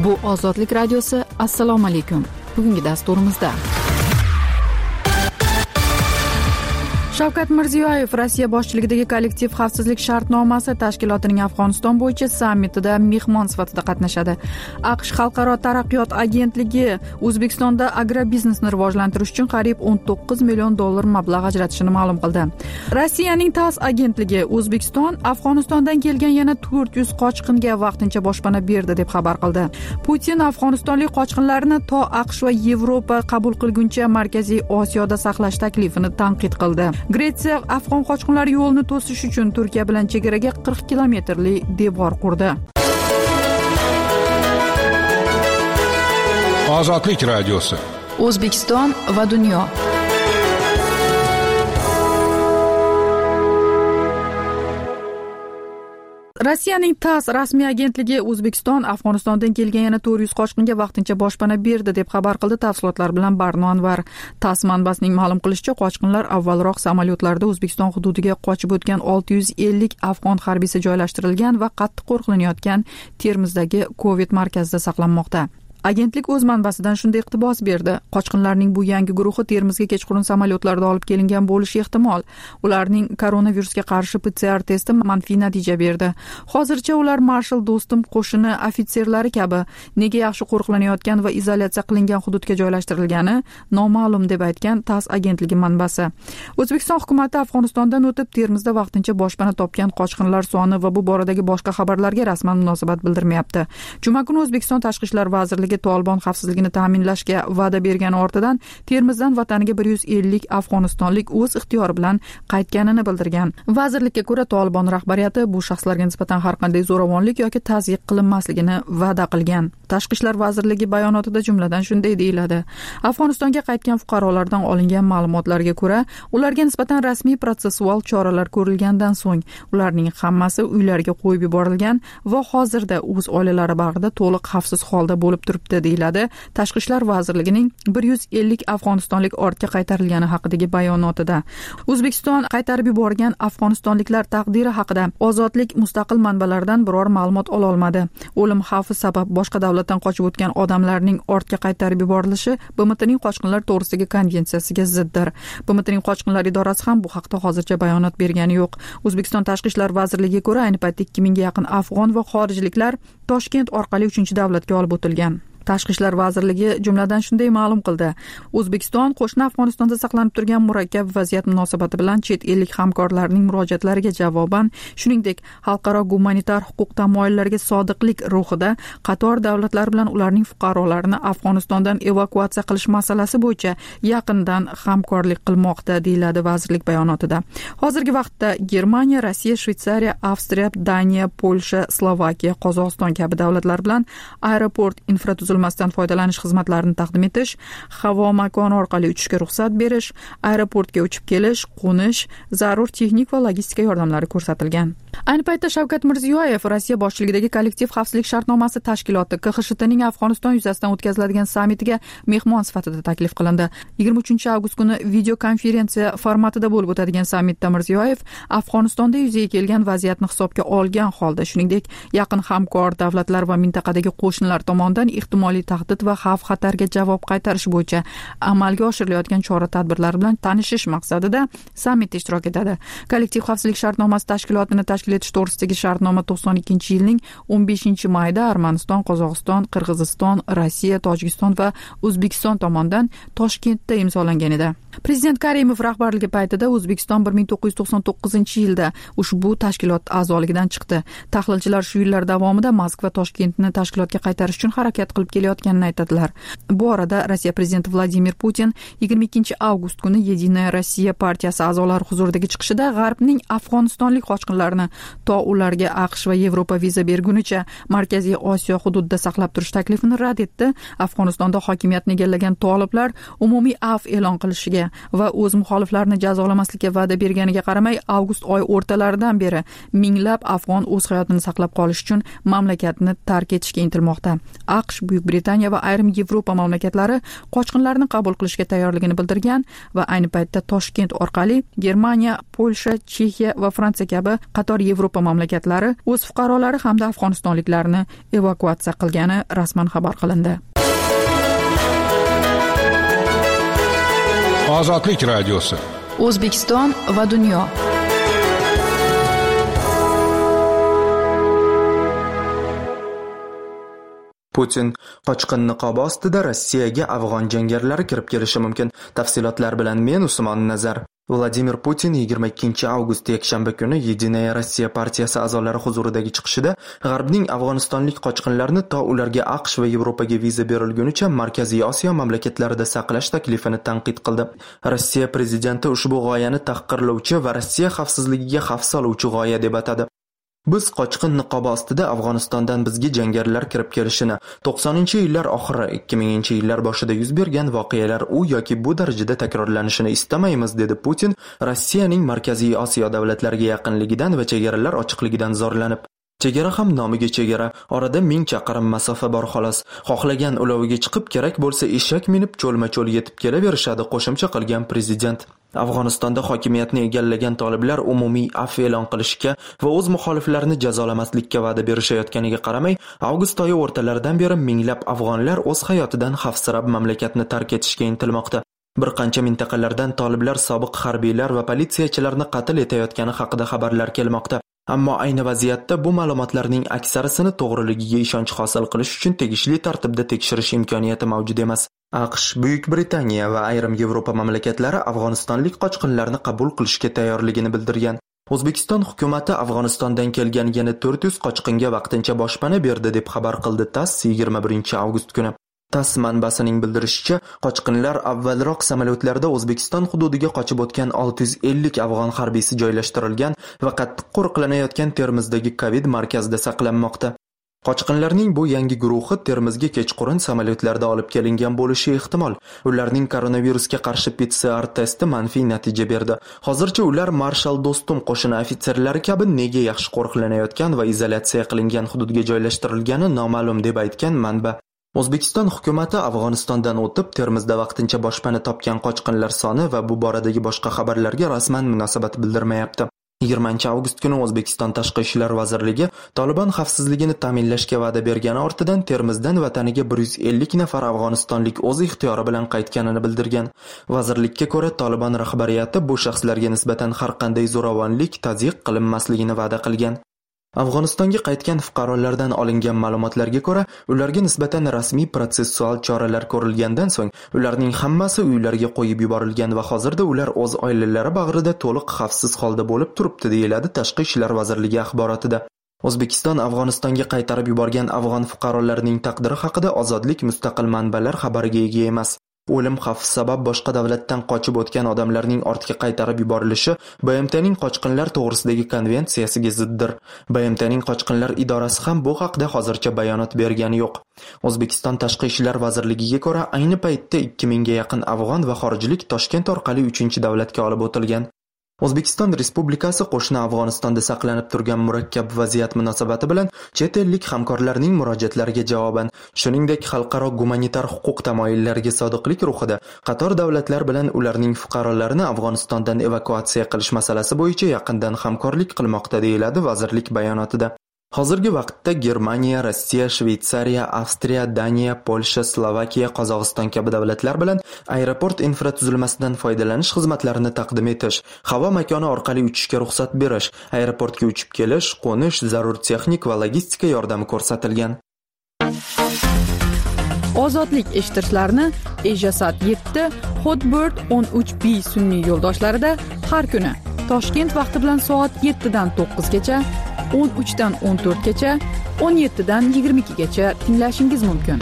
Bu Ozodlik radiosi. Assalomu alaykum. Bugungi dasturimizda Shavkat Mirziyoyev Rossiya boshchiligidagi kollektiv xavfsizlik shartnomasi tashkilotining Afg'oniston bo'yicha sammitida mehmon sifatida qatnashadi. AQSh Xalqaro taraqqiyot agentligi O'zbekistonda agrobiznesni rivojlantirish uchun qariyb $19 million mablag' ajratishini ma'lum qildi. Rossiyaning TASS agentligi O'zbekiston Afg'onistondan kelgan yana 400 qochqinga vaqtincha boshpana berdi deb xabar qildi. Putin afg'onistonlik qochqinlarni to AQSh va Yevropa qabul qilguncha Markaziy Osiyoda saqlash taklifini tanqid qildi. Gretsiya afg'on qochqinlar yo'lini to'sish uchun Turkiya bilan chegaraga 40 kilometrli devor qurdi. Ozodlik radiosi. O'zbekiston va dunyo. Rossiyaning TASS rasmiy agentligi O'zbekiston Afg'onistondan kelgan yana 400 qochqinga vaqtincha boshpana berdi deb xabar qildi. Tafsilotlar bilan Barno Anvar. TASS manbasining ma'lum qilishicha, qochqinlar avvalroq samolyotlarda O'zbekiston hududiga qochib o'tgan 650 afg'on harbiysi joylashtirilgan va qattiq qo'riqlanayotgan Termizdagi Covid markazida saqlanmoqda. Agentlik o'z manbasidan shunday iqtibos berdi. Qochqinlarning bu yangi guruhi Termizga kechqurun samolyotlarda olib kelingan bo'lishi ehtimol. Ularning koronavirusga qarshi PCR testi manfiy natija berdi. Hozircha ular Marshal Do'stum qo'shini ofitserlari kabi nega yaxshi qo'riqlanayotgan va izolyatsiya qilingan hududga joylashtirilgani noma'lum deb aytgan TASS agentligi manbasi. O'zbekiston hukuomati Afg'onistondan o'tib Termizda vaqtincha boshpana topgan qochqinlar soni va bu boradagi boshqa xabarlarga rasman munosabat bildirmayapti. Juma kuni O'zbekiston Tashqi ishlar vazirligi Tolibon xavfsizligini ta'minlashga va'da bergani ortidan Termizdan vataniga 150 afg'onistonlik o'z ixtiyori bilan qaytganini bildirgan. Vazirlikka ko'ra Tolibon rahbariyati bu shaxslarga nisbatan har qanday zo'ravonlik yoki tazyiq qilinmasligini va'da qilgan. Tashqi ishlar vazirligi bayonotida jumladan shunday deyiladi: Afg'onistonga qaytgan fuqarolardan olingan ma'lumotlarga ko'ra, ularga nisbatan rasmiy protsessual choralar ko'rilgandan so'ng ularning hammasi uylariga qo'yib yuborilgan va hozirda o'z oilalari bag'rida to'liq xavfsiz holda bo'lib turibdi, deyiladi Tashqi ishlar vazirligining 150 afg'onistonlik ortga qaytarilgani haqidagi bayonotida. O'zbekiston qaytarib yuborgan afg'onistonliklar taqdiri haqida ozodlik mustaqil manbalardan biror ma'lumot ola olmadi. O'lim xavfi sabab boshqa davlatdan qochib o'tgan odamlarning ortga qaytarib yuborilishi BMTning qochqinlar to'g'risidagi konvensiyasiga ziddir. BMTning qochqinlar idorasi ham bu haqda hozircha bayonot bergani yo'q. O'zbekiston Tashqi ishlar vazirligiga ko'ra, ayni paytda 2000 ga yaqin afg'on va xorijliklar Toshkent orqali 3-davlatga olib o'tilgan. Tashqi ishlar vazirligi jumladan shunday ma'lum qildi: O'zbekiston qo'shni Afg'onistonda saqlanib turgan murakkab vaziyat munosabati bilan chet ellik hamkorlarning murojaatlariga javoban, shuningdek, xalqaro gumanitar huquq tamoyillariga sodiqlik ruhida qator davlatlar bilan ularning fuqarolarini Afg'onistondan evakuatsiya qilish masalasi bo'yicha yaqindan hamkorlik qilmoqda, deyiladi vazirlik bayonotida. Hozirgi vaqtda Germaniya, Rossiya, Shveysariya, Avstriya, Daniya, Polsha, Slovakiya, Qozog'iston kabi davlatlar bilan aeroport infratuzilmasidan foydalanish xizmatlarini taqdim etish, havo makoni orqali uchishga ruxsat berish, aeroportga uchib kelish, qo'nish, zarur texnik va logistika yordamlari ko'rsatilgan. Ayni paytda Shavkat Mirziyoyev Rossiya boshchiligidagi kollektiv xavfsizlik shartnomasi tashkiloti KXSHTning Afg'oniston yuzasidan o'tkaziladigan sammitiga mehmon sifatida taklif qilindi. 23 avgust kuni video konferensiya formatida bo'lib o'tadigan sammitda Mirziyoyev Afg'onistonda yuzaga kelgan vaziyatni hisobga olgan holda, shuningdek, yaqin hamkor davlatlar va mintaqadagi qo'shnilar tomonidan ehtimoliy tahdid va xavf-xatarga javob qaytarish bo'yicha amalga oshirilayotgan chora-tadbirlar bilan tanishish maqsadida sammitda ishtirok etadi. Kollektiv xavfsizlik shartnomasi tashkilotini tashkil etish to'g'risidagi shartnoma 92-yilning 15-mayida Armaniston, Qozog'iston, Qirg'iziston, Rossiya, Tojikiston va O'zbekiston tomonidan Toshkentda imzolangan edi. Prezident Karimov rahbarligi paytida O'zbekiston 1999-yilda ushbu tashkilot a'zoligidan chiqdi. Tahlilchilar shu yillar davomida Moskva Toshkentni tashkilotga qaytarish uchun harakat qilib kelayotganini aytadilar. Bu orada Rossiya prezidenti Vladimir Putin 22 avgust kuni Yedinaya Rossiya partiyasi a'zolari huzuridagi chiqishida G'arbning afg'onistonlik qochqinlarni to ularga AQSh va Yevropa viza bergunicha Markaziy Osiyo hududida saqlab turish taklifini rad etdi. Afg'onistonda hokimiyatni egallagan toliblar umumiy afv e'lon qilishiga bermaslikka va o'z muxoliflarini jazolamaslikka va'da berganiga qaramay, avgust oyi o'rtalaridan beri minglab afg'on o'z hayotini saqlab qolish uchun mamlakatni tark etishga intilmoqda. AQSh, Buyuk Britaniya va ayrim Yevropa mamlakatlari qochqinlarni qabul qilishga tayyorligini bildirgan va ayni paytda Toshkent orqali Germaniya, Polsha, Chexiya va Fransiya kabi qator Yevropa mamlakatlari o'z fuqarolari hamda afg'onistonliklarni evakuatsiya qilgani rasman xabar qilindi. Ozodlik radiosi. O'zbekiston va dunyo. Putin qochqin niqobi ostida Rossiyaga afg'on jangarilar kirib kelishi mumkin. Tafsilotlar bilan men Usmon Nazar. Vladimir Putin 22 avgust yakshanba kuni Yedinaya Rossiya partiyasi a'zolari huzuridagi chiqishida G'arbning afg'onistonlik qochqinlarni to ularga AQSh va Yevropaga viza berilgunicha Markaziy Osiyo mamlakatlarida saqlash taklifini tanqid qildi. Rossiya prezidenti ushbu g'oyani tahqirlovchi va Rossiya xavfsizligiga xavf soluvchi g'oya deb atadi. Biz qochqin niqobi ostida Afg'onistondan bizga jangarilar kirib kelishini, 90-yillar oxiri, 2000-yillar boshida yuz bergan voqealar u yoki bu darajada takrorlanishini istamaymiz, dedi Putin, Rossiyaning Markaziy Osiyo davlatlariga yaqinligidan va chegaralar ochiqligidan zorlanib. Chegara ham nomiga chegara, orada 1000 chaqirim masofa bor xolos. Xohlagan uloviga chiqib, kerak bo'lsa eshak minib cho'lma-cho'l yetib kelaverishadi, qo'shimcha qilgan prezident. Afg'onistonda hokimiyatni egallagan toliblar umumiy afv e'lon qilishga va o'z muxoliflarini jazolamaslikka va'da berishayotganiga qaramay, avgust oyi o'rtalaridan beri minglab afg'onlar o'z hayotidan xavfsirab mamlakatni tark etishga intilmoqda. Bir qancha mintaqalardan toliblar sobiq harbiylar va politsiyachilarni qatl etayotgani haqida xabarlar kelmoqda. Ammo ayni vaziyatda bu ma'lumotlarning aksarisini to'g'riligiga ishonch hosil qilish uchun tegishli tartibda tekshirish imkoniyati mavjud emas. AQSh, Buyuk Britaniya va ayrim Yevropa mamlakatlari afg'onistonlik qochqinlarni qabul qilishga tayyorligini bildirgan. O'zbekiston hukuomati Afg'onistondan kelgan yana 400 qochqinga vaqtincha boshpana berdi deb xabar qildi TASS 21 avgust kuni. TASS manbasining bildirishicha, qochqinlar avvalroq samolyotlarda O'zbekiston hududiga qochib o'tgan 650 afg'on harbiysi joylashtirilgan va qattiq qo'riqlanayotgan Termizdagi Covid markazida saqlanmoqda. Qochqinlarning bu yangi guruhi Termizga kechqurun samolyotlarda olib kelingan bo'lishi ehtimol. Ularning koronavirusga qarshi PCR testi manfiy natija berdi. Hozircha ular Marshal Do'stum qo'shini ofitserlari kabi nega yaxshi qo'riqlanayotgan va izolyatsiya qilingan hududga joylashtirilgani noma'lum, deb aytgan manba. O'zbekiston hukuomati Afg'onistondan o'tib Termizda vaqtincha boshpana topgan qochqinlar soni va bu boradagi boshqa xabarlarga rasman munosabat bildirmayapti. 20 avgust kuni O'zbekiston Tashqi ishlar vazirligi Taliban xavfsizligini ta'minlashga va'da bergani ortidan Termizdan vataniga 150 nafar afg'onistonlik o'z ixtiyori bilan qaytganini bildirgan. Vazirlikka ko'ra, Taliban rahbariyati bu shaxslarga nisbatan har qanday zo'ravonlik, tazyiq qilinmasligini va'da qilgan. Afg'onistonga qaytgan fuqarolardan olingan ma'lumotlarga ko'ra, ularga nisbatan rasmiy protsessual choralar ko'rilgandan so'ng, ularning hammasi uylariga qo'yib yuborilgan va hozirda ular o'z oilalari bag'rida to'liq xavfsiz holda bo'lib turibdi, deyiladi Tashqi ishlar vazirligi axborotida. O'zbekiston Afg'onistonga qaytarib yuborgan afg'on fuqarolarining taqdiri haqida Ozodlik mustaqil manbalar xabariga ega emas. O'lim xavfi sabab boshqa davlatdan qochib o'tgan odamlarning ortga qaytarib yuborilishi BMTning qochqinlar to'g'risidagi konvensiyasiga ziddir. BMTning qochqinlar idorasi ham bu haqda hozircha bayonot bergani yo'q. O'zbekiston Tashqi ishlar vazirligiga ko'ra, ayni paytda 2000 ga yaqin afg'on va xorijlik Toshkent orqali 3-davlatga olib o'tilgan. O'zbekiston Respublikasi qo'shni Afg'onistonda saqlanib turgan murakkab vaziyat munosabati bilan chet ellik hamkorlarning murojaatlariga javoban, shuningdek xalqaro gumanitar huquq tamoyillariga sodiqlik ruhida qator davlatlar bilan ularning fuqarolarini Afg'onistondan evakuatsiya qilish masalasi bo'yicha yaqindan hamkorlik qilmoqda, deyiladi vazirlik bayonotida. Hozirgi vaqtda Germaniya, Rossiya, Shveysariya, Avstriya, Daniya, Polsha, Slovakiya, Qozog'iston kabi davlatlar bilan aeroport infratuzilmasidan foydalanish xizmatlarini taqdim etish, havo makoni orqali uchishga ruxsat berish, aeroportga uchib kelish, qo'nish, zarur texnik va logistika yordami ko'rsatilgan. Ozodlik eshitishlarini Ejasat 7, Hotbird 13B sun'iy yo'ldoshlarida har kuni Toshkent vaqti bilan soat 7 dan 9 gacha, 13 dan 14 gacha, 17 dan 22 gacha tinglashingiz mumkin.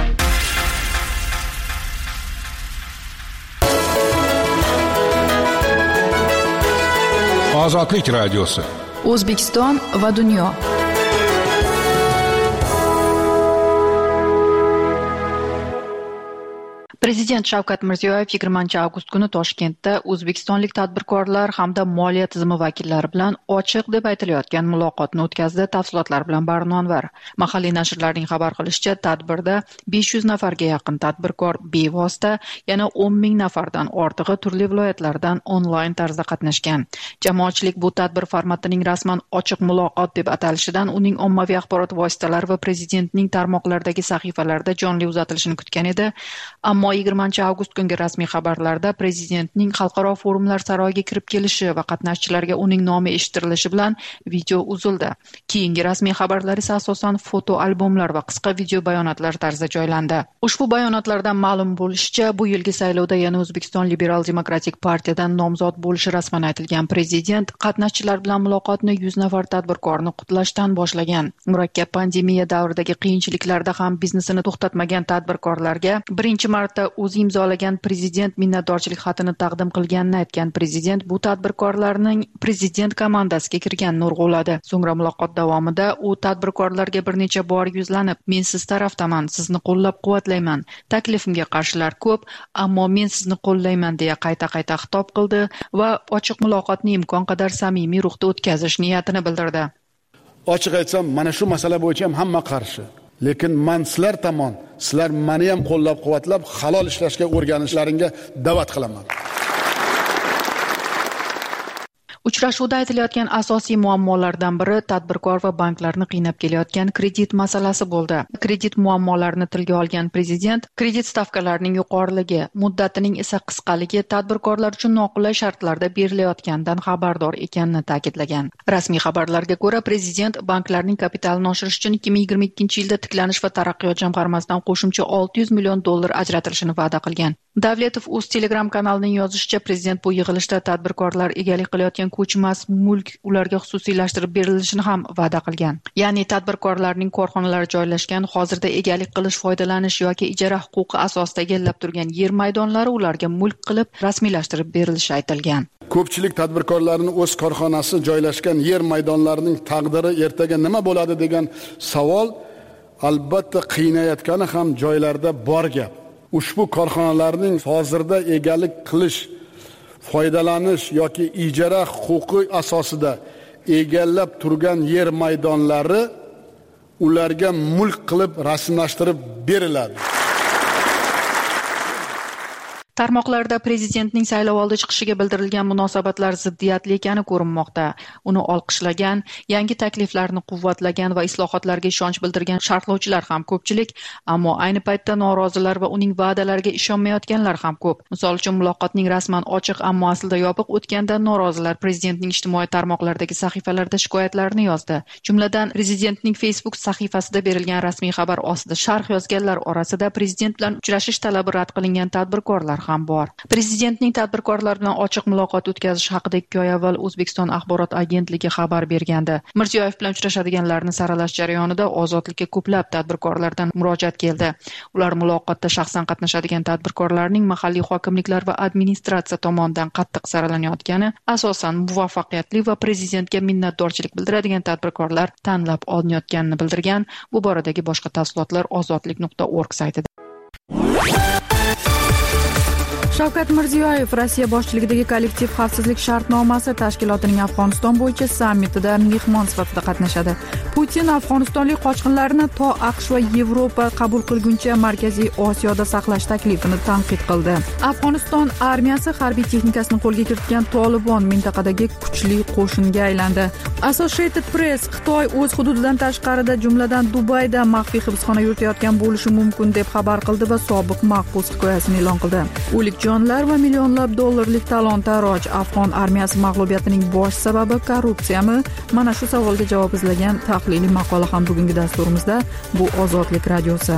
Ozodlik radiosi. O'zbekiston va dunyo. Prezident Shavkat Mirziyoyev 20-avgust kuni Toshkentda o'zbekistonlik tadbirkorlar hamda moliya tizimi vakillari bilan ochiq deb aytilayotgan muloqotni o'tkazdi. Tafsilotlar bilan Barno Anvar. Mahalliy nashrlarning xabar qilishicha, tadbirda 500 nafarga yaqin tadbirkor bevosita, yana 10 ming nafardan ortig'i turli viloyatlardan onlayn tarzda qatnashgan. Jamoatchilik bu tadbir formatining rasman ochiq muloqot deb atalishidan uning ommaviy axborot vositalari va prezidentning tarmoqlardagi sahifalarida jonli uzatilishini kutgan edi. Ammo 20-avgust kungi rasmiy xabarlarda prezidentning xalqaro forumlar saroyiga kirib kelishi va qatnashchilarga uning nomi eshittirilishi bilan video uzildi. Keyingi rasmiy xabarlar esa asosan foto albomlar va qisqa video bayonotlar tarzida joylandi. Ushbu bayonotlardan ma'lum bo'lishicha, bu yilgi saylovda yana O'zbekiston Liberal Demokratik partiyadan nomzod bo'lishi rasman aytilgan prezident qatnashchilar bilan muloqotni 100 nafar tadbirkorni qutlashdan boshlagan. Murakkab pandemiya davridagi qiyinchiliklarda ham biznesini to'xtatmagan tadbirkorlarga birinchi marta o'zi imzolagan prezident minnatdorchilik xatini taqdim qilganini aytgan prezident bu tadbirkorlarning prezident komandasiga kirganini urg'uladi. So'ngra muloqot davomida u tadbirkorlarga bir necha bor yuzlanib, "Men siz tarafdaman, sizni qo'llab-quvvatlayman. Taklifimga qarshilar ko'p, ammo men sizni qo'llayman" deya qayta-qayta xitob qildi va ochiq muloqotni imkon qadar samimiy ruhda o'tkazish niyatini bildirdi. Ochiq aytsam, mana shu masala bo'yicha ham hamma qarshi. Lekin men sizlar tomon, sizlar meni ham qo'llab-quvvatlab, halol ishlashga o'rganishlaringga da'vat qilaman. Uchrashuvda aytilayotgan asosiy muammolardan biri tadbirkor va banklarni qiynab kelayotgan kredit masalasi bo'ldi. Kredit muammolarini tilga olgan prezident, kredit stavkalarining yuqoriligi, muddatining esa qisqaligi tadbirkorlar uchun noqulay shartlarda berilayotganidan xabardor ekanini ta'kidlagan. Rasmiy xabarlarga ko'ra, prezident banklarning kapitalini oshirish uchun 2022-yilda Tiklanish va taraqqiyot jamg'armasidan qo'shimcha $600 million ajratilishini va'da qilgan. Davletov o'z Telegram kanalining yozishicha, prezident bu yig'ilishda tadbirkorlar egalik qilayotgan ko'chmas mulk ularga xususiylashtirib berilishini ham va'da qilgan. Ya'ni tadbirkorlarning korxonalari joylashgan, hozirda egalik qilish, foydalanish yoki ijara huquqi asosida egallab turgan yer maydonlari ularga mulk qilib rasmiylashtirib berilishi aytilgan. Ko'pchilik tadbirkorlarning o'z korxonasi joylashgan yer maydonlarining taqdiri ertaga nima bo'ladi degan savol albatta qiynayotgani ham joylarda bor gap. Ushbu korxonalarning hozirda egalik qilish, foydalanish yoki ijara huquqi asosida egallab turgan yer maydonlari ularga mulk qilib rasmiylashtirib beriladi. Tarmoqlarda prezidentning saylovoldi chiqishiga bildirilgan munosabatlar ziddiyatli ekani ko'rinmoqda. Uni olqishlagan, yangi takliflarni quvvatlagan va islohotlarga ishonch bildirgan sharhlovchilar ham ko'pchilik, ammo ayni paytda norozilar va uning va'dalariga ishonmayotganlar ham ko'p. Misol uchun muloqotning rasman ochiq, ammo aslida yopiq o'tganidan norozilar prezidentning ijtimoiy tarmoqlardagi sahifalarida shikoyatlarini yozdi. Jumladan, prezidentning Facebook sahifasida berilgan rasmiy xabar ostida sharh yozganlar orasida prezident bilan uchrashish talabi rad qilingan tadbirkorlar ham bor. Prezidentning tadbirkorlar bilan ochiq muloqot o'tkazish haqida 2 oy avval O'zbekiston axborot agentligi xabar bergandi. Mirziyoyev bilan uchrashadiganlarni saralash jarayonida ozodlikka ko'plab tadbirkorlardan murojaat keldi. Ular muloqotda shaxsan qatnashadigan tadbirkorlarning mahalliy hokimliklar va administratsiya tomonidan qattiq saralanayotgani, asosan muvaffaqiyatli va prezidentga minnatdorchilik bildiradigan tadbirkorlar tanlab olinayotganini bildirgan. Bu boradagi boshqa tafsilotlar ozodlik.org saytida. Shavkat Mirziyoyev Rossiya boshchiligidagi kollektiv xavfsizlik shartnomasi tashkilotining Afg'oniston bo'yicha sammitida mehmon sifatida qatnashadi. Putin afg'onistonlik qochqinlarni to AQSh va Yevropa qabul qilguncha Markaziy Osiyoda saqlash taklifini tanqid qildi. Afg'oniston armiyasi harbiy texnikasini qo'lga kiritgan Tolibon mintaqadagi kuchli qo'shinga aylandi. Associated Press Xitoy o'z hududidan tashqarida, jumladan Dubayda maxfiy hibsxona yuritayotgan bo'lishi mumkin deb xabar qildi va sobiq mahbus hikoyasini e'lon qildi. O'lik jonlar va millionlab dollarlik talon-taroj. Afg'on armiyasi mag'lubiyatining bosh sababi korrupsiyami? Mana shu savolga javob izlagan tahliliy maqola ham bugungi dasturimizda. Bu Ozodlik radiosi.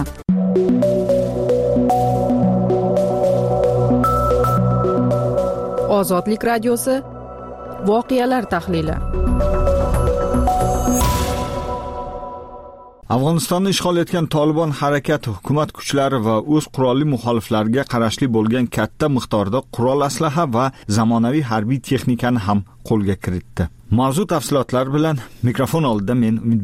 Ozodlik radiosi voqealar tahlili. Afg'onistonni ishg'ol etgan Tolibon harakati hukumat kuchlari va o'z qurolli muxoliflariga qarashli bo'lgan katta miqdorda qurol aslaha va zamonaviy harbiy texnikani ham qo'lga kiritdi. Mavzu tafsilotlari bilan mikrofon oldida men Umidbek.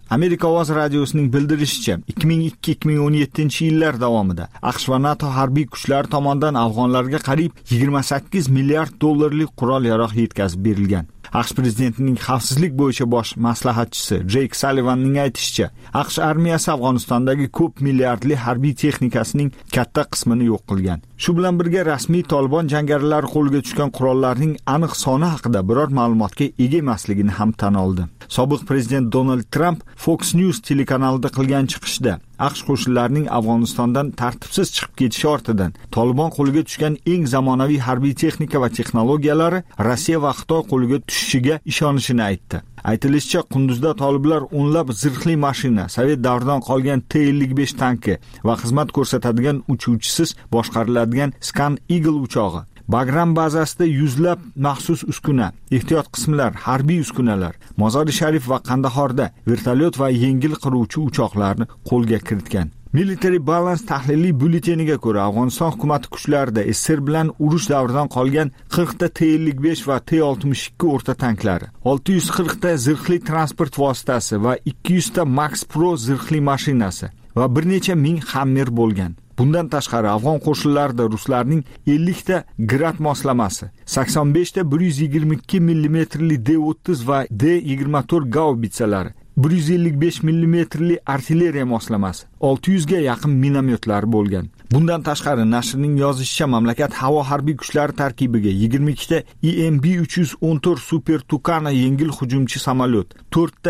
Amerika ovoz radiosining bildirishicha, 2002-2017 yillar davomida AQSh va NATO harbiy kuchlari tomonidan afg'onlarga qariyb 28 milliard dollarlik qurol-yarog' yetkazib berilgan. AQSh prezidentining xavfsizlik bo'yicha bosh maslahatchisi Jake Sullivanning aytishicha, AQSh armiyasi Afg'onistondagi ko'p milliardli harbiy texnikasining katta qismini yo'q qilgan. Shu bilan birga rasmiy Tolibon jangarilar qo'lga tushgan qurollarning aniq soni haqida biror ma'lumotga ega emasligini ham tan oldi. Sobiq prezident Donald Trump Fox News telekanalida qilgan chiqishda AQSh qo'shinlarining Afg'onistondan tartibsiz chiqib ketishi ortidan Tolibon qo'liga tushgan eng zamonaviy harbiy texnika va texnologiyalari Rossiya va Xitoy qo'liga tushishiga ishonishini aytdi. Aytilishicha, Qunduzda toliblar o'nlab zirhli mashina, Sovet davridan qolgan T-55 tanki va xizmat ko'rsatadigan uchuvchisiz boshqariladigan Scan Eagle uchog'i, Bagram bazasida yuzlab maxsus uskuna, ehtiyot qismlar, harbiy uskunalar, Mozori Sharif va Qandahorda vertolyot va yengil qiruvchi uchoqlarni qo'lga kiritgan. Military Balance tahliliy bulleteniga ko'ra, Afg'oniston hukumati kuchlarida SSR bilan urush davridan qolgan 40 ta T-55 va T-62 o'rta tanklari, 640 ta zirhli transport vositasi va 200 ta Max Pro zirhli mashinasi va bir necha ming Hammer bo'lgan. Bundan tashqari afg'on qo'shinlarida ruslarning 50 ta Grad moslamasi, 85 ta 122 mm D-30 va D-24 gaubitsalari, 155 mm artilleriya moslamasi, 600 ga yaqin minomyotlar bo'lgan. Bundan tashqari nashrning yozishicha, mamlakat havo harbiy kuchlari tarkibiga 22 ta EMB-314 Super Tucano yengil hujumchi samolyot, 4 ta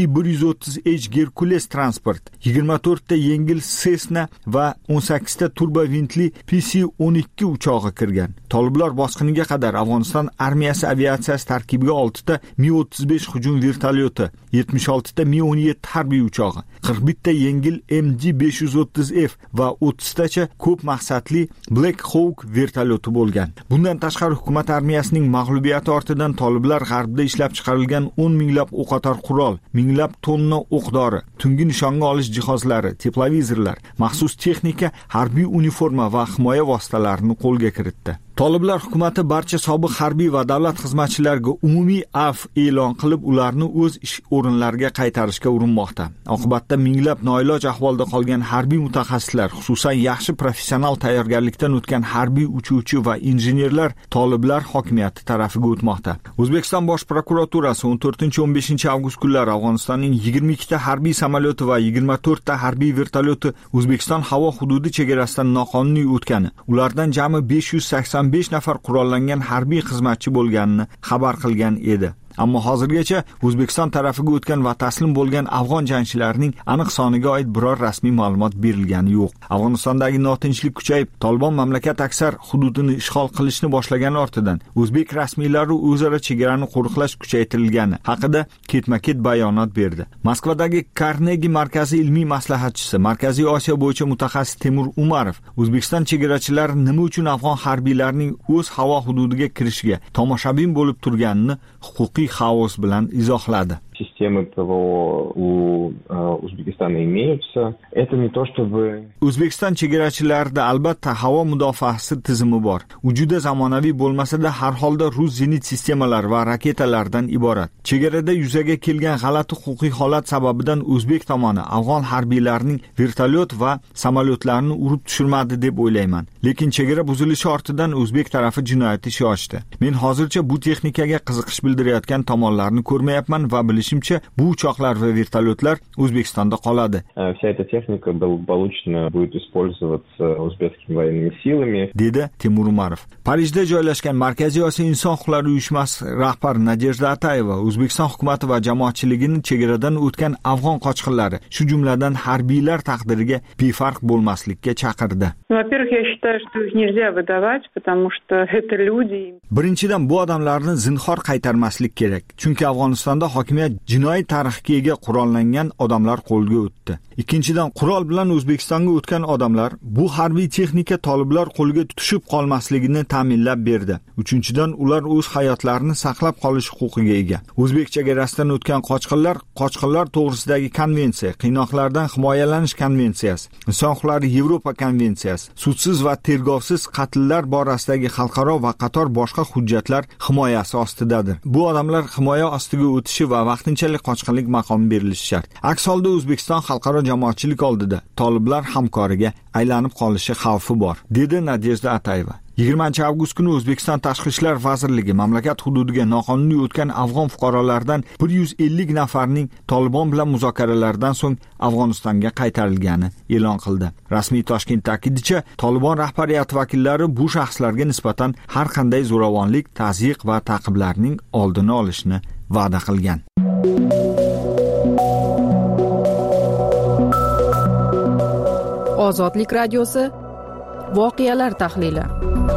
C-130H Hercules transport, 24 ta yengil Cessna va 18 ta turbovintli PC-12 uchog'i kirgan. Toliblar bosqiniga qadar Afg'oniston armiyasi aviatsiyasi tarkibiga 6 ta Mi-35 hujum vertolyoti, 76 ta Mi-17 harbiy uchog'i, 41 ta yengil MG-530F va 30 tacha ko'p maqsadli Black Hawk vertolyoti bo'lgan. Bundan tashqari hukumat armiyasining mag'lubiyati ortidan toliblar g'arbda ishlab chiqarilgan 10 minglab o'qotar qurol, minglab tonna o'q-dori, tungi nishonga olish jihozlari, teplovizorlar, maxsus texnika, harbiy uniforma va himoya vositalarini qo'lga kiritdi. Toliblar hukumati barcha sobiq harbiy va davlat xizmatchilariga umumiy afv e'lon qilib, ularni o'z ish o'rinlariga qaytarishga urinmoqda. Oqibatda minglab noiloj ahvolda qolgan harbiy mutaxassislar, xususan yaxshi professional tayyorgarlikdan o'tgan harbiy uchuvchi va injenerlar toliblar hokimiyati tarafiga o'tmoqda. O'zbekiston Bosh prokuraturasi 14-15 avgust kunlari Afg'onistonning 22 ta harbiy samolyoti va 24 ta harbiy vertolyoti O'zbekiston havo hududi chegarasidan noqonuniy o'tgani, ulardan jami 585 nafar qurollangan harbiy xizmatchi bo'lganini xabar qilgan edi. Ammo hozirgacha O'zbekiston tarafiga o'tgan va taslim bo'lgan afg'on jangchilarining aniq soniga oid biror rasmiy ma'lumot berilgani yo'q. Afg'onistondagi notinchlik kuchayib, Tolibon mamlakat aksar hududini ishg'ol qilishni boshlagani ortidan o'zbek rasmiylari o'zaro chegarani qo'riqlash kuchaytirilgani haqida ketma-ket bayonot berdi. Moskvadagi Carnegie markazi ilmiy maslahatchisi, Markaziy Osiyo bo'yicha mutaxassis Temur Umarov O'zbekiston chegarachilari nima uchun afg'on harbiylarining o'z havo hududiga kirishiga tomoshabin bo'lib turganini huquqiy xaos bilan izohladi. Системы ПВО у Узбекистана имеются. Это не то, чтобы... O'zbekiston chegarachilarida albatta havo mudofaasi tizimi bor. U juda zamonaviy bo'lmasa-da, har holda rus zenit sistemalari va raketalardan iborat. Chegarada yuzaga kelgan g'alati huquqiy holat sababidan o'zbek tomoni afg'on harbiylarining vertolyot va samolyotlarini urib tushirmadi deb o'ylayman. Lekin chegara buzilishi ortidan o'zbek tarafi jinoyat ishi ochdi. Men hozircha bu texnikaga qiziqish bildirayotgan tomonlarni ko'rmayapman va bilishimcha bu uchoqlar va vertolyotlar O'zbekistonda qoladi. Вся эта техника благополучно будет использоваться узбекскими военными силами, dedi Temur Umarov. Parijda joylashgan Markaziy Osiyo inson huquqlari uyushmasi rahbari Nadejda Atayeva O'zbekiston hukumatı va jamoatchiligini chegaradan o'tgan afg'on qochqinlari, shu jumladan harbiylar taqdiriga befarq bo'lmaslikka chaqirdi. Во-первых, я считаю, что их нельзя выдавать, потому что это люди. Birinchidan bu odamlarni zinhor qaytarmaslik kerak. Chunki Afg'onistonda hokimiyat jinoiy tarixga ega qurollangan odamlar qo'lga o'tdi. Ikkinchidan, qurol bilan O'zbekistonga o'tgan odamlar bu harbiy texnika toliblar qo'liga tushib qolmasligini ta'minlab berdi. Uchinchidan, ular o'z hayotlarini saqlab qolish huquqiga ega. O'zbek chegarasidan o'tgan qochqinlar to'g'risidagi konvensiya, qiynoqlardan himoyalanish konvensiyasi, inson huquqlari Yevropa konvensiyasi, sudsiz va tergovsiz qatllar borasidagi xalqaro va qator boshqa hujjatlar himoyasi ostidadir. Bu odamlar himoya ostiga o'tishi va vaqt vaqtinchalik qochqinlik maqomi berilishi shart. Aks holda O'zbekiston xalqaro jamoatchilik oldida toliblar hamkoriga aylanib qolishi xavfi bor, dedi Nadejda Atayeva. 20-avgust kuni O'zbekiston Tashqi ishlar vazirligi mamlakat hududiga noqonuniy o'tgan afg'on fuqarolaridan 150 nafarning Tolibon bilan muzokaralardan so'ng Afg'onistonga qaytarilgani e'lon qildi. Rasmiy Toshkent ta'kidicha, Tolibon rahbariyati vakillari bu shaxslarga nisbatan har qanday zo'ravonlik, tazyiq va ta'qiblarning oldini olishni va'da qilgan. Ozodlik radiosi voqealar tahlili.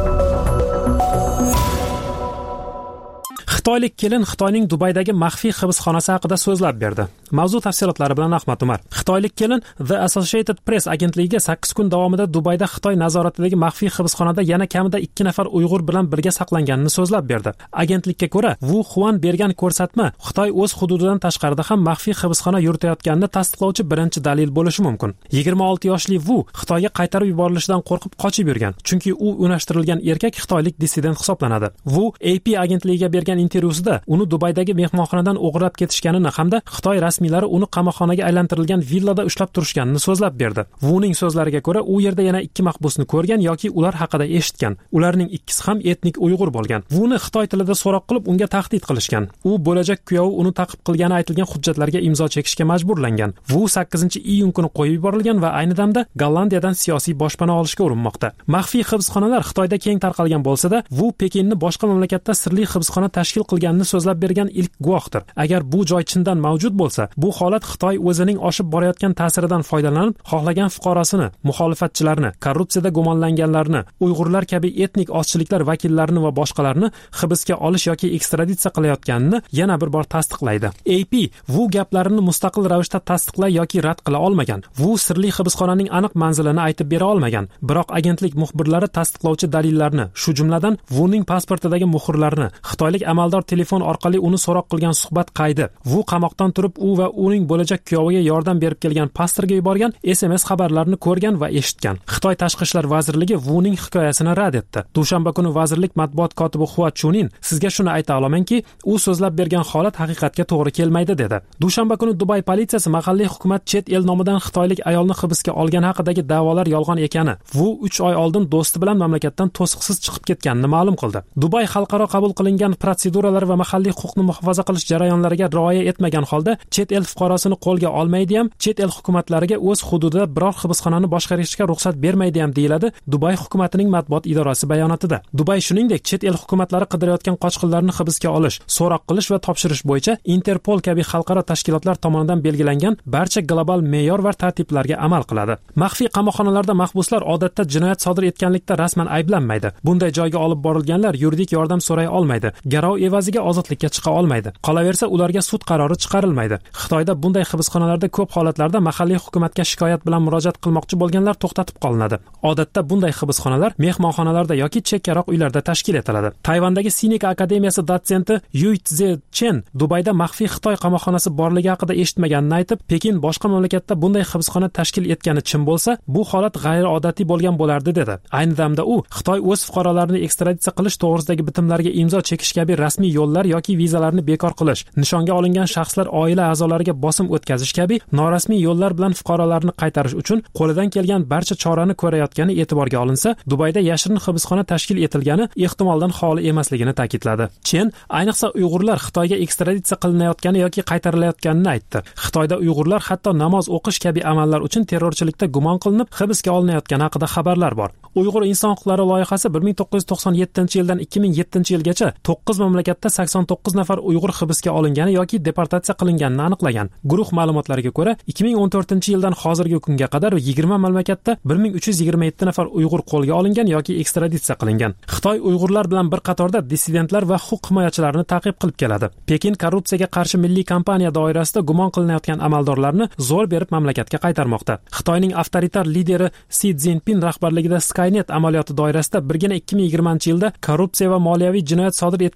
Xitoylik kelin Xitoyning Dubaydagi maxfiy hibsxonasi haqida so'zlab berdi. Mavzu tafsilotlari bilan Ahmad Umar. Xitoylik kelin The Associated Press agentligiga 8 kun davomida Dubayda Xitoy nazoratidagi maxfiy hibsxonada yana kamida 2 nafar Uyg'ur bilan birga saqlanganini so'zlab berdi. Agentlikka ko'ra, Wu Xuan bergan ko'rsatma Xitoy o'z hududidan tashqarida ham maxfiy hibsxona yuritayotganini tasdiqlovchi birinchi dalil bo'lishi mumkin. 26 yoshli Wu Xitoyga qaytarib yuborilishidan qo'rqib qochib yurgan, chunki u unashtirilgan erkak xitoylik dissident hisoblanadi. Wu AP agentligiga bergan intervyusida uni Dubaydagi mehmonxonadan o'g'irlab ketishganini hamda Xitoy rasmiylari uni qamoqxonaga aylantirilgan villada ushlab turishganini so'zlab berdi. Wuning so'zlariga ko'ra, u yerda yana 2 mahbusni ko'rgan yoki ular haqida eshitgan. Ularning ikkisi ham etnik Uyg'ur bo'lgan. Wuni Xitoy tilida so'roq qilib, unga tahdid qilishgan. U bo'lajak kuyovi uni ta'qib qilgani aytilgan hujjatlarga imzo chekishga majburlangan. Wu 8-iyun kuni qo'yib yuborilgan va ayni damda Gollandiyadan siyosiy boshpana olishga urinmoqda. Maxfiy hibsxonalar Xitoyda keng tarqalgan bo'lsa-da, Wu Pekinni boshqa mamlakatda sirli hibsxona tashkil qilganini so'zlab bergan ilk guvohdir. Agar bu joy chindan mavjud bo'lsa, bu holat Xitoy o'zining oshib borayotgan ta'siridan foydalanib, xohlagan fuqarosini, muxolifatchilarni, korrupsiyada gumonlanganlarni, Uyg'urlar kabi etnik ozchiliklar vakillarini va boshqalarni hibsga olish yoki ekstraditsiya qilayotganini yana bir bor tasdiqlaydi. AP Wu gaplarini mustaqil ravishda tasdiqlay yoki rad qila olmagan. Wu sirli hibsxonaning aniq manzilini aytib bera olmagan. Biroq agentlik muxbirlari tasdiqlovchi dalillarni, shu jumladan Wuning pasportidagi muhrlarni, xitoylik amaldor telefon orqali uni so'roq qilgan suhbat qaydi, Wu qamoqdan turib u va uning bo'lajak kuyoviga yordam berib kelgan pastorga yuborgan SMS xabarlarini ko'rgan va eshitgan. Xitoy Tashqi ishlar vazirligi Wuning hikoyasini rad etdi. Dushanba kuni vazirlik matbuot kotibi Hua Chunin sizga shuni ayta olamanki, u so'zlab bergan holat haqiqatga to'g'ri kelmaydi dedi. Dushanba kuni Dubay politsiyasi mahalliy hukumat chet el nomidan xitoylik ayolni hibsga olgani haqidagi da'volar yolg'on ekani, Wu 3 oy oldin do'sti bilan mamlakatdan to'siqsiz chiqib ketganini ma'lum qildi. Dubay xalqaro qabul qilingan proseduralar va mahalliy huquqni muhofaza qilish jarayonlariga rioya etmagan holda chet el fuqarosini qo'lga olmaydi ham, chet el hukumatlariga o'z hududida biror hibsxonani boshqarishga ruxsat bermaydi ham deyiladi Dubay hukumatining matbuot idorasi bayonotida. Dubay shuningdek chet el hukumatlari qidirayotgan qochqinlarni hibsga olish, so'roq qilish va topshirish bo'yicha Interpol kabi xalqaro tashkilotlar tomonidan belgilangan barcha global me'yor va tartiblarga amal qiladi. Maxfiy qamoqxonalarda mahbuslar odatda jinoyat sodir etganlikda rasman ayblanmaydi. Bunday joyga olib borilganlar yuridik yordam so'ray olmaydi. Garov evaziga ozodlikka chiqa olmaydi. Qolaversa, ularga sud qarori chiqarilmaydi. Xitoyda bunday hibsxonalarda ko'p holatlarda mahalliy hukumatga shikoyat bilan murojaat qilmoqchi bo'lganlar to'xtatib qolinadi. Odatda bunday hibsxonalar mehmonxonalarda yoki chekkaroq uylarda tashkil etiladi. Tayvandagi Sinik akademiyasi dotsenti Yu Tze Chen Dubayda maxfiy Xitoy qamoqxonasi borligi haqida eshitmaganini aytib, Pekin boshqa mamlakatda bunday hibsxona tashkil etgani chin bo'lsa, bu holat g'ayriodatiy bo'lgan bo'lardi dedi. Ayni damda u Xitoy o'z fuqarolarini ekstraditsiya qilish to'g'risidagi bitimlarga imzo chekish kabi rasmiy yo'llar yoki vizalarni bekor qilish, nishonga olingan shaxslar oila a'zolariga bosim o'tkazish kabi norasmiy yo'llar bilan fuqarolarni qaytarish uchun qo'lidan kelgan barcha chorani ko'rayotgani e'tiborga olinsa, Dubayda yashirin hibsxona tashkil etilgani ehtimoldan xoli emasligini ta'kidladi. Chen ayniqsa Uyg'urlar Xitoyga ekstraditsiya qilinayotgani yoki qaytarilayotganini aytdi. Xitoyda Uyg'urlar hatto namoz o'qish kabi amallar uchun terrorchilikda gumon qilinib hibsga olinayotgani haqida xabarlar bor. Uyg'ur inson huquqlari loyihasi 1997-yildan 2007-yilgacha 9 mamlakatda 89 nafar Uyg'ur hibsga olingani yoki deportatsiya qilinganini aniqlagan. Guruh ma'lumotlariga ko'ra, 2014-yildan hozirgi kunga qadar 20 mamlakatda 1327 nafar Uyg'ur qo'lga olingan yoki ekstraditsiya qilingan. Xitoy Uyg'urlar bilan bir qatorda dissidentlar va huquq himoyachilarini ta'qib qilib keladi. Pekin korrupsiyaga qarshi milliy kampaniya doirasida gumon qilinayotgan amaldorlarni zo'r berib mamlakatga qaytarmoqda. Xitoyning avtoritar lideri Si Szinpin rahbarligida Skynet amaliyoti doirasida birgina 2020-yilda korrupsiya va moliyaviy jinoyat sodir etganlikda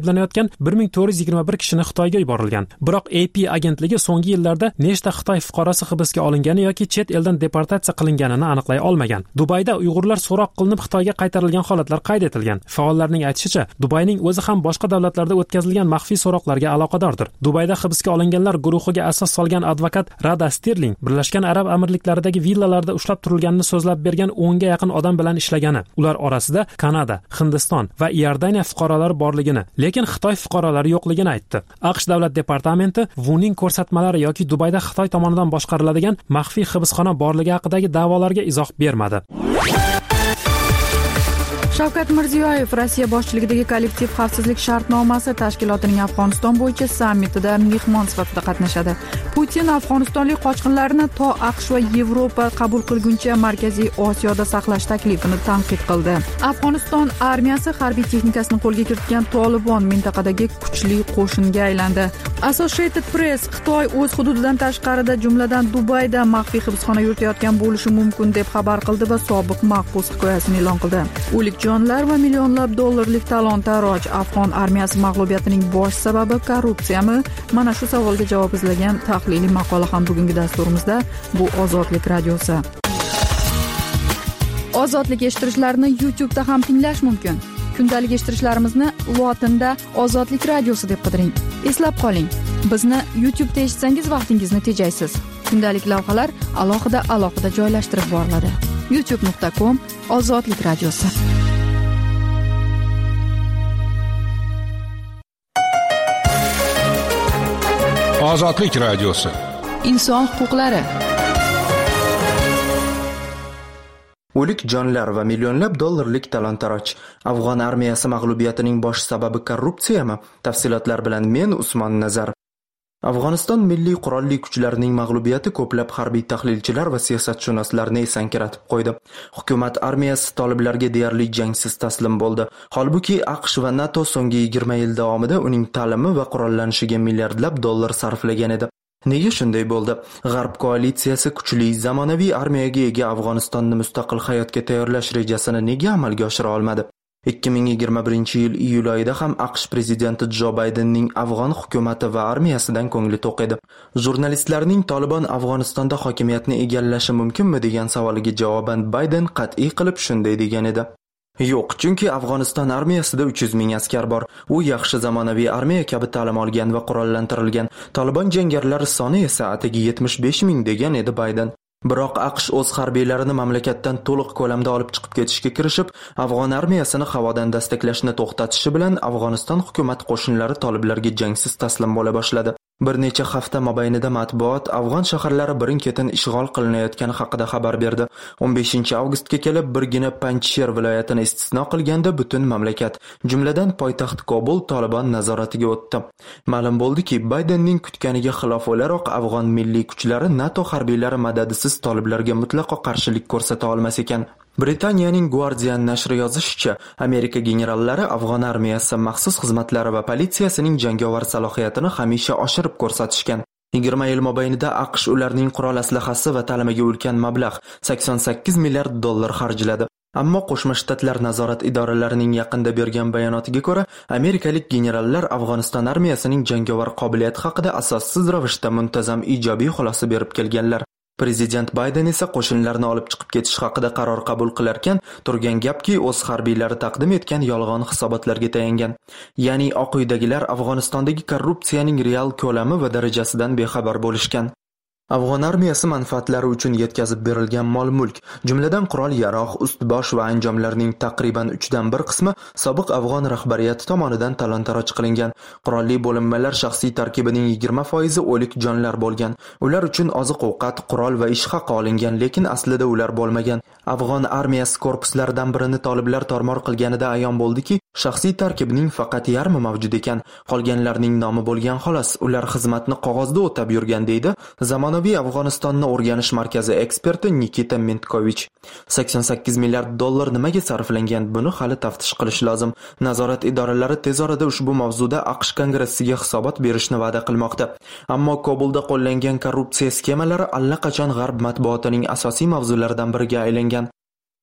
ayblanayotgan 1421 kishini Xitoyga yuborilgan. Biroq AP agentligi so'nggi yillarda nechta Xitoy fuqarosi hibsga olingani yoki chet eldan deportatsiya qilinganini aniqlay olmagan. Dubayda Uyg'urlar so'roq qilinib Xitoyga qaytarilgan holatlar qayd etilgan. Faollarning aytishicha, Dubayning o'zi ham boshqa davlatlarda o'tkazilgan maxfiy so'roqlarga aloqadordir. Dubayda hibsga olinganlar guruhiga asos solgan advokat Rada Sterling Birlashgan Arab Amirliklaridagi villalarda ushlab turilganini so'zlab bergan 10 ga yaqin odam bilan ishlagani. Ular orasida Kanada, Hindiston va Iordaniya fuqarolari borligini, lekin Xitoy fuqarolari yo'qligini aytdi. AQSh davlat departamenti Vuning ko'rsatmalari yoki Dubayda Xitoy tomonidan boshqariladigan maxfiy hibsxona borligi haqidagi da'volarga izoh bermadi. Shavkat Mirziyoyev Rossiya boshchiligidagi kollektiv xavfsizlik shartnomasi tashkilotining Afg'oniston bo'yicha sammitida mehmon sifatida qatnashadi. Putin afg'onistonlik qochqinlarni to AQSh va Yevropa qabul qilguncha Markaziy Osiyoda saqlash taklifini tanqid qildi. Afg'oniston armiyasi harbiy texnikasini qo'lga kiritgan Tolibon mintaqadagi kuchli qo'shinga aylandi. Associated Press Xitoy o'z hududidan tashqarida, jumladan Dubayda maxfiy hibsxona yuritayotgan bo'lishi mumkin deb xabar qildi va sobiq mahbus hikoyasini e'lon qildi. O'lik jonlar va millionlab dollarlik talon-taroj. Afg'on armiyasi mag'lubiyatining bosh sababi korrupsiyami? Mana shu savolga javob izlagan tahliliy maqola ham bugungi dasturimizda. Bu Ozodlik radiosi. Ozodlik eshittirishlarni YouTube'da ham tinglash mumkin. Kundalik eshittirishlarimizni lotinda Ozodlik radiosi deb qidiring. Eslab qoling, bizni YouTube'da eshitsangiz vaqtingizni tejaysiz. Kundalik lavhalar alohida joylashtirib boriladi. youtube.com Ozodlik radiosi. Ozodlik radiosi. Inson huquqlari. O'lik jonlar va millionlab dollarlik talon-taroj. Afg'on armiyasi mag'lubiyatining bosh sababi korrupsiyami? Tafsilotlar bilan men Usmon Nazar. Afg'oniston milliy qurolli kuchlarining mag'lubiyati ko'plab harbiy tahlilchilar va siyosatshunoslarni esankiratib qo'ydi. Hukumat armiyasi toliblarga deyarli jangsiz taslim bo'ldi. Holbuki AQSh va NATO so'nggi 20 yil davomida uning ta'limi va qurollanishiga milliardlab dollar sarflagan edi. Nega shunday bo'ldi? G'arb koalitsiyasi kuchli zamonaviy armiyaga ega Afg'onistonni mustaqil hayotga tayyorlash rejasini nega amalga oshira olmadi? 2021 yil iyul oyida ham AQSh prezidenti Jo Baydenning Afg'on hukumati va armiyasidan ko'ngli to'q edi. Jurnalistlarning Tolibon Afg'onistonda hokimiyatni egallashi mumkinmi degan savoliga javoban Bayden qat'iy qilib shunday degan edi. Yo'q, chunki Afg'oniston armiyasida 300 ming askar bor. U yaxshi zamonaviy armiya kabi ta'lim olgan va qurollantirilgan. Tolibon jangarilar soni esa atigi 75 ming degan edi Bayden. Biroq AQSh o'z harbiylarini mamlakatdan to'liq ko'lamda olib chiqib ketishga kirishib, Afg'on armiyasini havodan dastaklashni to'xtatishi bilan Afg'oniston hukumat qo'shinlari toliblarga jangsiz taslim bo'la boshladi. Bir necha hafta mobaynida matbuot Afg'on shaharlari birin-ketin ishg'ol qilinayotgani haqida xabar berdi. 15-avgustga kelib birgina Panjsher viloyatini istisno qilganda butun mamlakat, jumladan poytaxt Kobul Tolibon nazoratiga o'tdi. Ma'lum bo'ldiki, Baydenning kutganiga xilof o'laroq Afg'on milliy kuchlari NATO harbiylari madadisiz toliblarga mutlaqo qarshilik ko'rsata olmas ekan. Britaniyaning Guardian nashri yozishicha, Amerika generallari Afg'on armiyasi, maxsus xizmatlari va politsiyasining jangovar salohiyatini hamisha oshirib ko'rsatishgan. 20 yil mobaynida AQSh ularning qurol aslahasi va ta'limiga ulkan mablag' 88 milliard dollar xarjladi. Ammo Qo'shma Shtatlar nazorat idoralarining yaqinda bergan bayonotiga ko'ra, amerikalik generallar Afg'oniston armiyasining jangovar qobiliyati haqida asossiz ravishda muntazam ijobiy xulosa berib kelganlar. Prezident Bayden esa qo'shinlarni olib chiqib ketish haqida qaror qabul qilarkan, turgan gapki o'z harbiylari taqdim etgan yolg'on hisobotlarga tayangan. Ya'ni Oq uydagilar Afg'onistondagi korrupsiyaning real ko'lami va darajasidan bexabar bo'lishgan. Afg'on armiyasi manfaatlari uchun yetkazib berilgan mol-mulk, jumladan qurol-yarog', ust-bosh va anjomlarning taqriban 3/1 qismi sobiq afg'on rahbariyati tomonidan talon-taroj qilingan. Qurolli bo'linmalar shaxsiy tarkibining 20% o'lik jonlar bo'lgan. Ular uchun oziq-ovqat, qurol va ish haqi olingan, lekin aslida ular bo'lmagan. Afg'on armiyasi korpuslaridan birini toliblar tormor qilganida ayon bo'ldiki, shaxsiy tarkibning faqat yarmi mavjud ekan. Qolganlarning nomi bo'lgan xolos. Ular xizmatni qog'ozda o'tab yurgan deydi zamonaviy Afg'onistonni o'rganish markazi eksperti Nikita Mentkovich. 88 milliard dollar nimaga sarflangan? Buni hali taftish qilish lozim. Nazorat idoralari tez orada ushbu mavzuda AQSh kongressiga hisobot berishni va'da qilmoqda. Ammo Kobulda qo'llangan korrupsiya skemalari allaqachon g'arb matbuotining asosiy mavzularidan biriga aylangan.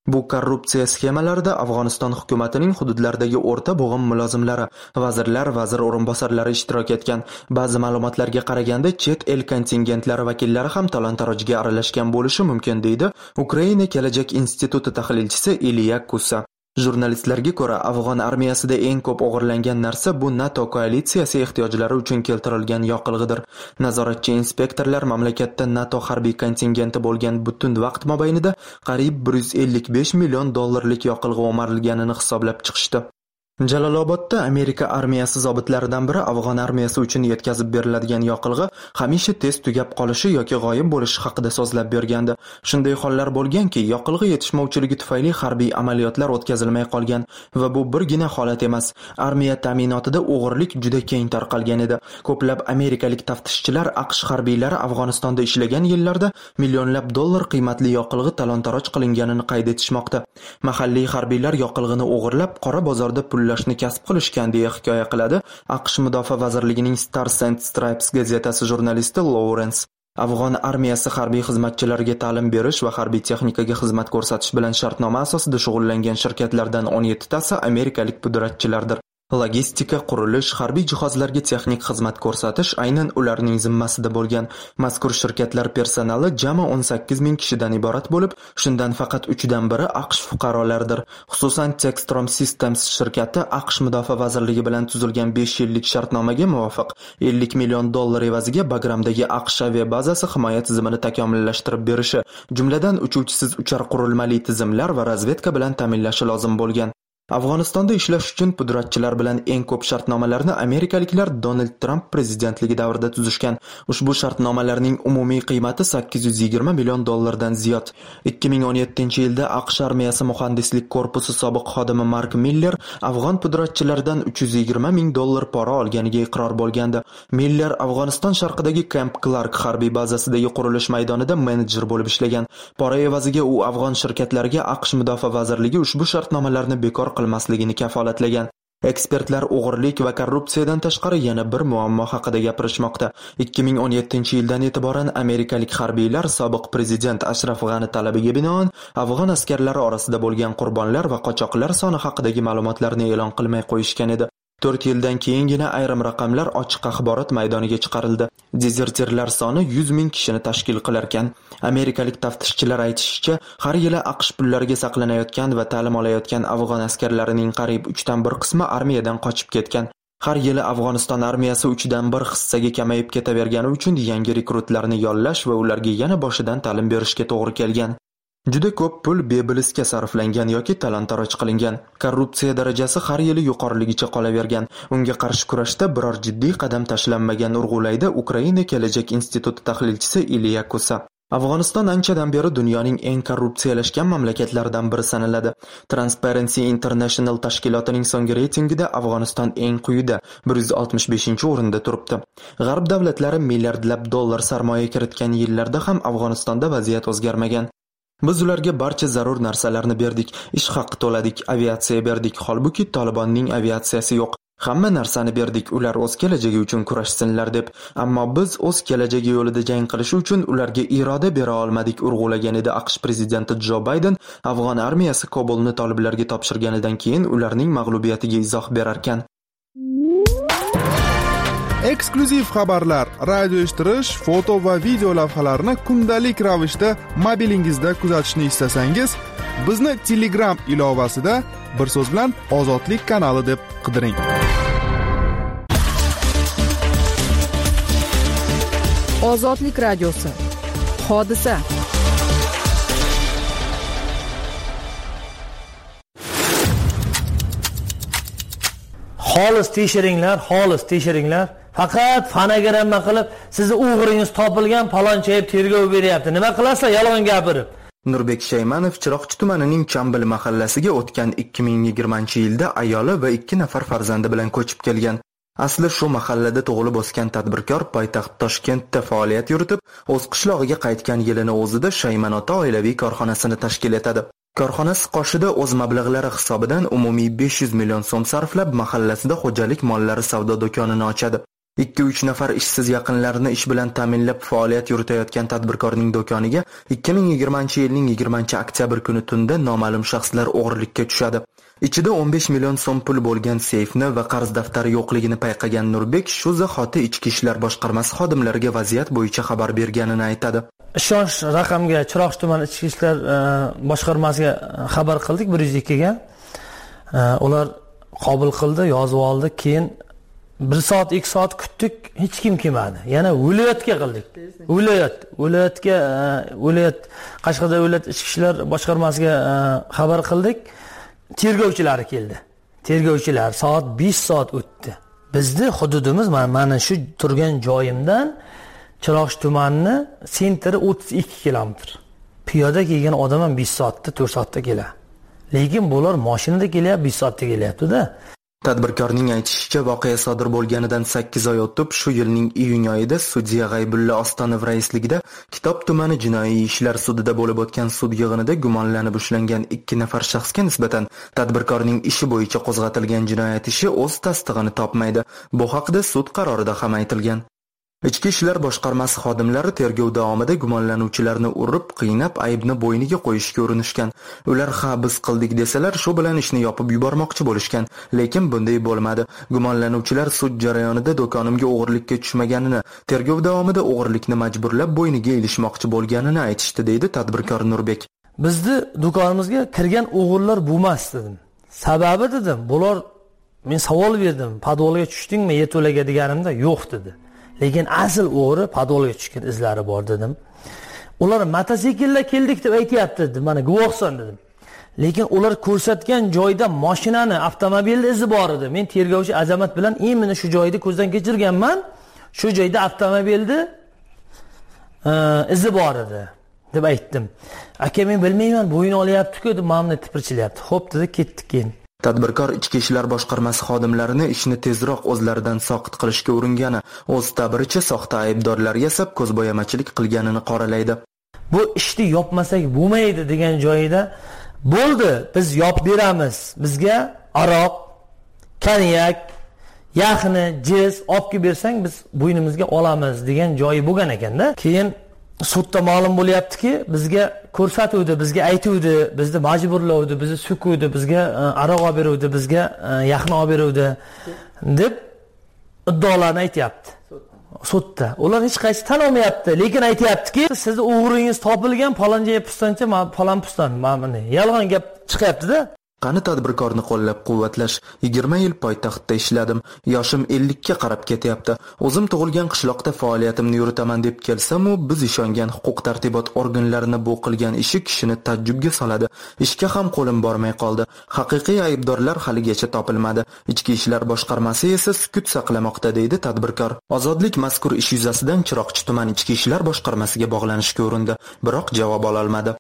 Bu korrupsiya sxemalarida Afg'oniston hukumatining hududlardagi o'rta bo'g'im mulozimlari, vazirlar, vazir o'rinbosarlari ishtirok etgan. Ba'zi ma'lumotlarga qaraganda chet el kontingentlari vakillari ham talon-tarojga aralashgan bo'lishi mumkin, deydi Ukraina kelajak instituti tahlilchisi Iliya Kusa. Jurnalistlarga ko'ra, Afg'on armiyasida eng ko'p o'g'irlangan narsa bu NATO koalitsiyasi ehtiyojlari uchun keltirilgan yoqilg'idir. Nazoratchi inspektorlar mamlakatda NATO harbiy kontingenti bo'lgan butun vaqt mobaynida qariyb 155 million dollarlik yoqilg'i o'marilganini hisoblab chiqishdi. Jalolobodda Amerika armiyasi zobitlaridan biri Afg'on armiyasi uchun yetkazib beriladigan yoqilg'i hamisha tez tugab qolishi yoki g'oyib bo'lishi haqida so'zlab bergandi. Shunday hollar bo'lganki, yoqilg'i yetishmovchiligi tufayli harbiy amaliyotlar o'tkazilmay qolgan va bu birgina holat emas. Armiya ta'minotida o'g'irlik juda keng tarqalgan edi. Ko'plab amerikalik taftishchilar AQSh harbiylari Afg'onistonda ishlagan yillarda millionlab dollar qiymatli yoqilg'i talon-taroj qilinganini qayd etishmoqda. Mahalliy harbiylar yoqilg'ini o'g'irlab qora bozorda pullashni kasb qilishgan deya hikoya qiladi AQSh Mudofaa vazirligining Stars and Stripes gazetasi jurnalisti Lawrence. Afg'on armiyasi harbiy xizmatchilariga ta'lim berish va harbiy texnikaga xizmat ko'rsatish bilan shartnoma asosida shug'ullangan shirkatlardan 17 tasi amerikalik pudratchilardir. Logistika, qurilish, harbiy jihozlarga texnik xizmat ko'rsatish aynan ularning zimmasida bo'lgan. Mazkur shirkatlar personali jami 18 ming kishidan iborat bo'lib, shundan faqat 3 dan biri AQSh fuqarolaridir. Xususan, Textrom Systems shirkati AQSh Mudofaa vazirligi bilan tuzilgan 5 yillik shartnomaga muvofiq 50 million dollar evaziga Bagramdagi AQSh aviabazasi himoya tizimini takomillashtirib berishi, jumladan uchuvchisiz uchar qurilmali tizimlar va razvedka bilan ta'minlashi lozim bo'lgan. Afg'onistonda ishlash uchun pudratchilar bilan eng ko'p shartnomalarni amerikaliklar Donald Trump prezidentligi davrida tuzishgan. Ushbu shartnomalarning umumiy qiymati 820 million dollardan ziyod. 2017-yilda AQSh armiyasi muhandislik korpusi sobiq xodimi Mark Miller afg'on pudratchilaridan 320 ming dollar pora olganiga iqror bo'lgandi. Miller Afg'oniston sharqidagi Camp Clark harbiy bazasidagi qurilish maydonida menejer bo'lib ishlagan. Pora evaziga u afg'on shirkatlariga AQSh Mudofaa vazirligi ushbu shartnomalarni bekor qilmasligini kafolatlagan. Ekspertlar o'g'irlik va korrupsiyadan tashqari yana bir muammo haqida gapirishmoqda. 2017-yildan e'tiboran amerikalik harbiylar sobiq prezident Ashraf G'ani talabiga binoan afg'on askarlari orasida bo'lgan qurbonlar va qochoqlar soni haqidagi ma'lumotlarni e'lon qilmay qo'yishgan edi. 4 yildan keyingina ayrim raqamlar ochiq axborot maydoniga chiqarildi. Dezertirlar soni 100 ming kishini tashkil qilar ekan. Amerikalik taftishchilar aytishicha, har yili AQSh pullariga saqlanayotgan va ta'lim olayotgan afg'on askarlarining qariyb 3 dan 1 qismi armiyadan qochib ketgan. Har yili Afg'oniston armiyasi 3 dan 1 hissaga kamayib ketavergani uchun yangi rekrutlarni yollash va ularga yana boshidan ta'lim berishga to'g'ri kelgan. Juda ko'p pul bebilisga sarflangan yoki talon-taroj qilingan. Korrupsiya darajasi har yili yuqoriligicha qolavergan. Unga qarshi kurashda biror jiddiy qadam tashlanmagan urg'ulaydi Ukraina kelajak instituti tahlilchisi Iliya Kusa. Afg'oniston anchadan beri dunyoning eng korrupsiyalashgan mamlakatlaridan biri sanaladi. Transparency International tashkilotining so'nggi reytingida Afg'oniston eng quyida 165-o'rinda turibdi. G'arb davlatlari milliardlab dollar sarmoya kiritgan yillarda ham Afg'onistonda vaziyat o'zgarmagan. Biz ularga barcha zarur narsalarni berdik, ish haqi to'ladik, aviatsiya berdik, holbuki Tolibonning aviatsiyasi yo'q. Hamma narsani berdik, ular o'z kelajagi uchun kurashsinlar deb. Ammo biz o'z kelajagi yo'lida jang qilish uchun ularga iroda bera olmadik, urg'ulagan edi AQSh prezidenti Jo Bayden afg'on armiyasi Kobulni toliblarga topshirganidan keyin ularning mag'lubiyatiga izoh berar ekan. Eksklyuziv xabarlar, radio eshittirish, foto va video lavhalarni kundalik ravishda mobilingizda kuzatishni istasangiz, bizni Telegram ilovasida bir so'z bilan Ozodlik kanali deb qidiring. Ozodlik radiosi. Hodisa. Xolis tekshiringlar. Faqat fonogramma qilib, sizni o'g'ringiz topilgan, palonchayib tergov beryapti. Nima qilasizlar yolg'on gapirib? Nurbek Shaymanov Chiroqchi tumanining Chambil mahallasiga o'tgan 2020-yilda ayoli va 2 nafar farzandi bilan ko'chib kelgan. Asli shu mahallada tug'ilib o'sgan tadbirkor poytaxt Toshkentda faoliyat yuritib, o'z qishlog'iga qaytgan yilini o'zida Shayman ota oilaviy korxonasini tashkil etadi. Korxonasi qoshida o'z mablag'lari hisobidan umumiy 500 million so'm sarflab mahallasida xo'jalik mollari savdo do'konini ochadi. 2-3 nafar ishsiz yaqinlarini ish bilan ta'minlab faoliyat yuritayotgan tadbirkorning do'koniga 2020-yilning 20-oktyabr kuni tunda noma'lum shaxslar o'g'irlikka tushadi. Ichida 15 million so'm pul bo'lgan seyfni va qarz daftari yo'qligini payqagan Nurbek shu zahoti Ichki ishlar boshqarmasi xodimlariga vaziyat bo'yicha xabar berganini aytadi. Ishonch raqamga Chiroqchi tuman Ichki ishlar boshqarmasiga xabar qildik 102 ga. Ular qabul qildi, yozib oldi, keyin 1 soat 2 soat kutdik, hech kim kelmadi. Yana viloyatga qildik. Viloyat Qashqadaryo viloyat ichki ishlar boshqarmasiga xabar qildik. Tergovchilar keldi. Tergovchilar soat 5 soat o'tdi. Bizni hududimiz mana shu turgan joyimdan Chiroqchi tumani sentri 32 kilometr. Piyoda kelgan odam ham 5 soatda, 4 soatda keladi. Lekin bular mashinada kelyapti, 5 soatda kelyapti-da. Tadbirkorning aytishicha, voqea sodir bo'lganidan 8 oy o'tib, shu yilning iyun oyida sudya G'aybulla Ostonov raisligida Kitob tumani jinoiy ishlar sudida bo'lib o'tgan sud yig'inida gumonlanib ushlangan 2 nafar shaxsga nisbatan tadbirkorning ishi bo'yicha qo'zg'atilgan jinoyat ishi o'z tasdig'ini topmaydi. Bu haqda sud qarorida ham aytilgan. Ichki ishlar boshqarmasi xodimlari tergov davomida gumonlanuvchilarni urib, qiynab, aybni bo'yniga qo'yishga urinishgan. Ular ha biz qildik desalar, shu bilan ishni yopib yubormoqchi bo'lishgan, lekin bunday bo'lmadi. Gumonlanuvchilar sud jarayonida do'konimga o'g'irlikka tushmaganini, tergov davomida o'g'irlikni majburlab bo'yniga ilishmoqchi bo'lganini aytishdi, deydi tadbirkor Nurbek. Bizni do'konimizga kirgan o'g'irlar bo'lmas dedim. Sababi dedim, bular men savol berdim, podvolga tushdingmi, yeto'laga deganimda yo'q dedi. Lekin asl o'g'ri podvolga tushgan izlari bor dedim. Ular mototsiklda keldik deb aytayapti dedim. Mana guvohsan dedim. Lekin ular ko'rsatgan joyda mashinani, avtomobilni izi bor edi. Men tergovchi Azamat bilan meni shu joyda ko'zdan kechirganman. Shu joyda avtomobilni izi bor edi deb aytdim. Aka men bilmayman, bo'yini olyapti-ku deb mamni tipirchilyapti. Xo'p dedi, ketdik keyin. Tadbirkor Ichki ishlar boshqarmasi xodimlarini ishni tezroq o'zlaridan soqit qilishga uringani, o'z ta'biricha soxta aybdorlar yasab ko'zbo'yamachilik qilganini qoralaydi. Bu ishni yopmasak bo'lmaydi degan joyida bo'ldi, biz yop beramiz. Bizga aroq, konyak, yaxni, jiz olib bersang biz bo'ynimizga olamiz degan joyi bo'lgan ekanda. Keyin sudda ma'lum bo'lyaptiki, bizga ko'rsatuvdi, bizga aytuvdi, bizni majburlovdi, bizni sukuvdi, bizga aroq olib beruvdi, bizga yaxni olib beruvdi deb iddaolarni aytayapti. Sudda. Ular hech qaysi tan olmayapti, lekin aytayaptiki, sizni o'g'ringiz topilgan, faloncha pustoncha, falon puston, mana yolg'on gap chiqyapti-da. Qani tadbirkorni qo'llab-quvvatlash. 20 yil poytaxtda ishladim. Yoshim 50 ga qarab ketyapti. O'zim tug'ilgan qishloqda faoliyatimni yuritaman deb kelsam-u, biz ishongan huquq-tartibot organlarini bu qilgan ishi kishini tajjubga soladi. Ishga ham qo'lim bormay qoldi. Haqiqiy aybdorlar haligacha topilmadi. Ichki ishlar boshqarmasi esa sukut saqlamoqda, deydi tadbirkor. Ozodlik mazkur ish yuzasidan Chiroqchi tuman Ichki ishlar boshqarmasiga bog'lanishga urindi, biroq javob ola olmadi.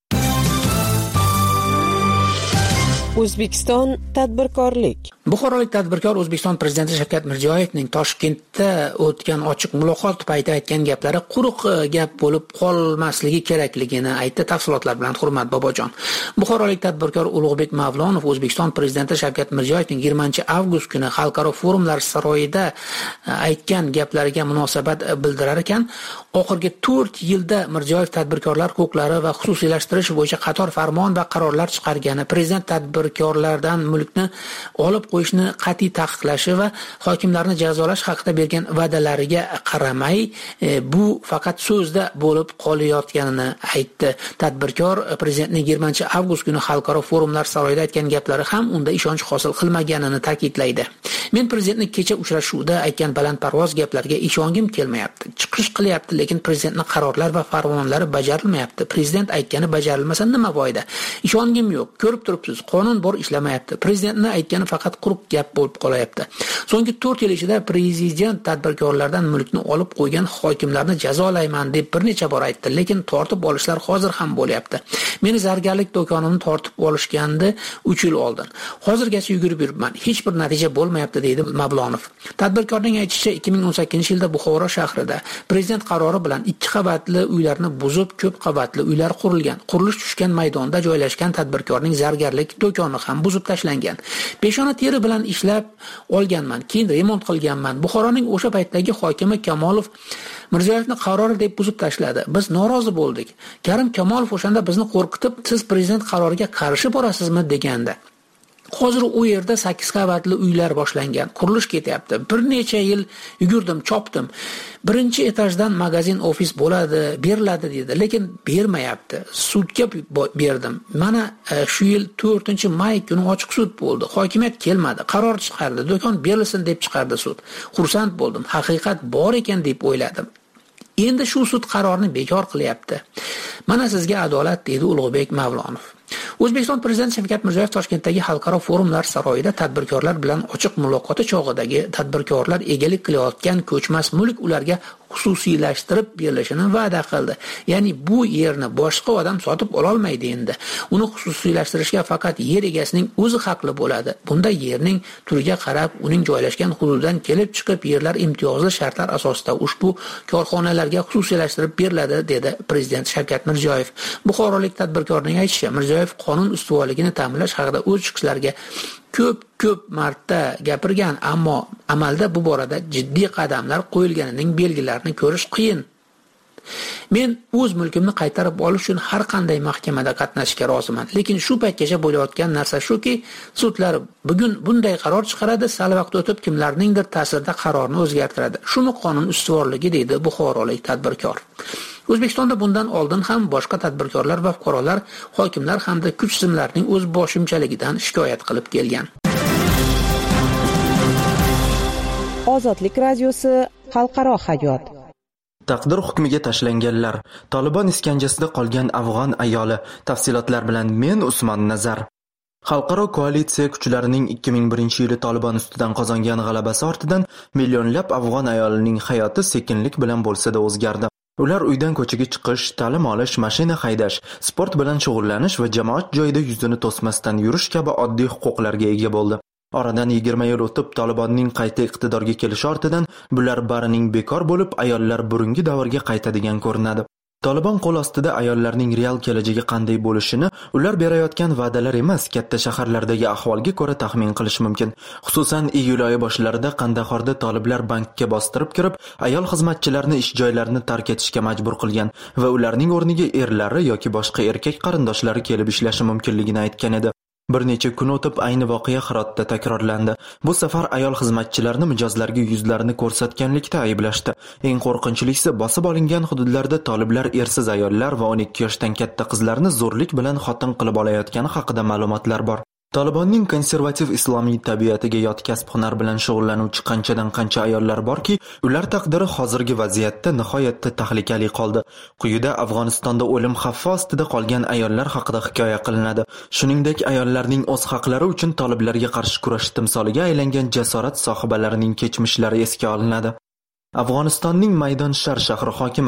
O'zbekiston tadbirkorlik. Buxorolik tadbirkor O'zbekiston prezidenti Shavkat Mirziyoyevning Toshkentda o'tgan ochiq muloqot paytida aytgan gaplari quruq gap bo'lib qolmasligi kerakligini aytdi. Tafsilotlar bilan Hurmat Bobojon. Buxorolik tadbirkor Ulug'bek Mavlonov O'zbekiston prezidenti Shavkat Mirziyoyevning 20-avgust kuni Xalqaro forumlar saroyida aytgan gaplariga munosabat bildirar ekan, oxirgi 4 yilda Mirziyoyev tadbirkorlar huquqlari va xususiylashtirish bo'yicha qator farmon va qarorlar chiqargani, prezident tadbirkorlardan mulkni olib qo'yishni qat'iy taqiqlashi va hokimlarni jazolash haqida bergan va'dalariga qaramay, bu faqat so'zda bo'lib qolayotganini aytdi. Tadbirkor prezidentning 20-avgust kuni Xalqaro forumlar saroyida aytgan gaplari ham unda ishonch hosil qilmaganini ta'kidlaydi. Men prezidentning kecha uchrashuvda aytgan balandparvoz gaplariga ishongim kelmayapti. Chiqish qilyapti, lekin prezidentning qarorlar va farmonlari bajarilmayapti. Prezident aytgani bajarilmasa nima foyda? Ishongim yo'q. Ko'rib turibsiz, qonun bor ishlamayapti. Prezidentning aytgani faqat quruq gap bo'lib qolayapti. So'nggi 4 yil ichida prezident tadbirkorlardan mulkni olib qo'ygan hokimlarni jazolayman deb bir necha bor aytdi, lekin tortib olishlar hozir ham bo'lyapti. Meni zargarlik do'konimni tortib olishgandi 3 yil oldin. Hozirgacha yugurib yuribman. Hech bir natija bo'lmayapti deydi Mavlonov. Tadbirkorning aytishicha, 2018-yilda Buxoro shahrida prezident qarori bilan 2 qavatli uylarni buzib, ko'p qavatli uylar qurilgan. Qurilish tushgan maydonda joylashgan tadbirkorning zargarlik do'koni ham buzib tashlangan. Peshona teri bilan ishlab olganman, keyin remont qilganman. Buxoroning o'sha paytdagi hokimi Kamolov Mirziyoyevni qarori deb buzib tashladi. Biz norozi bo'ldik. Karim Kamolov o'shanda bizni qo'rqitib, siz prezident qaroriga qarshi borasizmi degandi. Hozir u yerda 8 qavatli uylar boshlangan, qurilish ketyapti. Bir necha yil yugurdim, chopdim. Birinchi etajdan magazin, ofis bo'ladi, beriladi dedi, lekin bermayapti. Sudga berdim. Mana shu yil 4-may kuni ochiq sud bo'ldi. Hokimiyat kelmadi, qaror chiqardi, do'kon berilsin deb chiqardi sud. Xursand bo'ldim. Haqiqat bor ekan deb o'yladim. Endi shu sud qarorini bekor qilyapti. Mana sizga adolat, dedi Ulug'bek Mavlonov. O'zbekiston prezidenti Shavkat Mirziyoyev Toshkentdagi xalqaro forumlar saroyida tadbirkorlar bilan ochiq muloqoti chog'idagi tadbirkorlar egalik qilayotgan ko'chmas mulk ularga xususiylashtirib berilishini va'da qildi. Ya'ni bu yerni boshqa odam sotib ola olmaydi endi. Uni xususiylashtirishga faqat yer egasining o'zi haqli bo'ladi. Bunda yerning turiga qarab, uning joylashgan hududidan kelib chiqib yerlar imtiyozli shartlar asosida ushbu korxonalarga xususiylashtirib beriladi, dedi prezident Shavkat Mirziyoyev. Buxorolik tadbirkorning aytishicha, Mirziyoyev qonun ustuvorligini ta'minlash haqida o'z chiqishlariga ko'p marta gapirgan, ammo amalda bu borada jiddiy qadamlar qo'yilganining belgilarini ko'rish qiyin. Men o'z mulkimni qaytarib olish uchun har qanday mahkamada qatnashishga roziman, lekin shu paytgacha bo'layotgan narsa shuki, sudlar bugun bunday qaror chiqaradi, sal vaqt o'tib kimlarningdir ta'sirida qarorni o'zgartiradi. Shuni qonun ustuvorligi, deydi buxorolik tadbirkor. O'zbekistonda bundan oldin ham boshqa tadbirkorlar va fuqarolar, hokimlar hamda kuch tizimlarining o'z boshimchaligidan shikoyat qilib kelgan. Ozodlik radiosi, xalqaro hayot. Taqdir hukmiga tashlanganlar, Taliban iskanjasida qolgan afg'on ayoli. Tafsilotlar bilan men Usmon Nazar. Xalqaro koalitsiya kuchlarining 2001-yili Taliban ustidan qozongan g'alabasi ortidan millionlab afg'on ayolining hayoti sekinlik bilan bo'lsa-da o'zgardi. Ular uydan ko'chaga chiqish, ta'lim olish, mashina haydash, sport bilan shug'ullanish va jamoat joyida yuzini to'smasdan yurish kabi oddiy huquqlarga ega bo'ldi. Oradan 20 yil o'tib Talibanning qayta iqtidorga kelishi ortidan bular barining bekor bo'lib, ayollar burungi davrga qaytadigan ko'rinadi. Taliban qo'l ostida ayollarning real kelajagi qanday bo'lishini ular berayotgan va'dalar emas, katta shaharlardagi ahvolga ko'ra taxmin qilish mumkin. Xususan, iyul oyi boshlarida Qandahorda toliblar bankka bostirib kirib, ayol xizmatchilarni ish joylarini tark etishga majbur qilgan va ularning o'rniga erlari yoki boshqa erkak qarindoshlari kelib ishlashi mumkinligini aytgan edi. Bir necha kun o'tib ayni voqea Hirotda takrorlandi. Bu safar ayol xizmatchilarni mijozlarga yuzlarini ko'rsatganlikda ayblashdi. Eng qo'rqinchlisi, bosib olingan hududlarda toliblar ersiz ayollar va 12 yoshdan katta qizlarni zo'rlik bilan xotin qilib olayotgani haqida ma'lumotlar bor. Talibanning konservativ islomiy tabiatiga yot kasb-hunar bilan shug'ullanuvchi qancha ayollar borki, ular taqdiri hozirgi vaziyatda nihoyatda tahlikali qoldi. Quyida Afg'onistonda o'lim xavfi ostida qolgan ayollar haqida hikoya qilinadi. Shuningdek, ayollarning o'z haqlari uchun toliblarga qarshi kurash timsoliga aylangan jasorat sohibalarining kechmishlari esga olinadi. Afg'onistonning Maydonshar shahri hokimi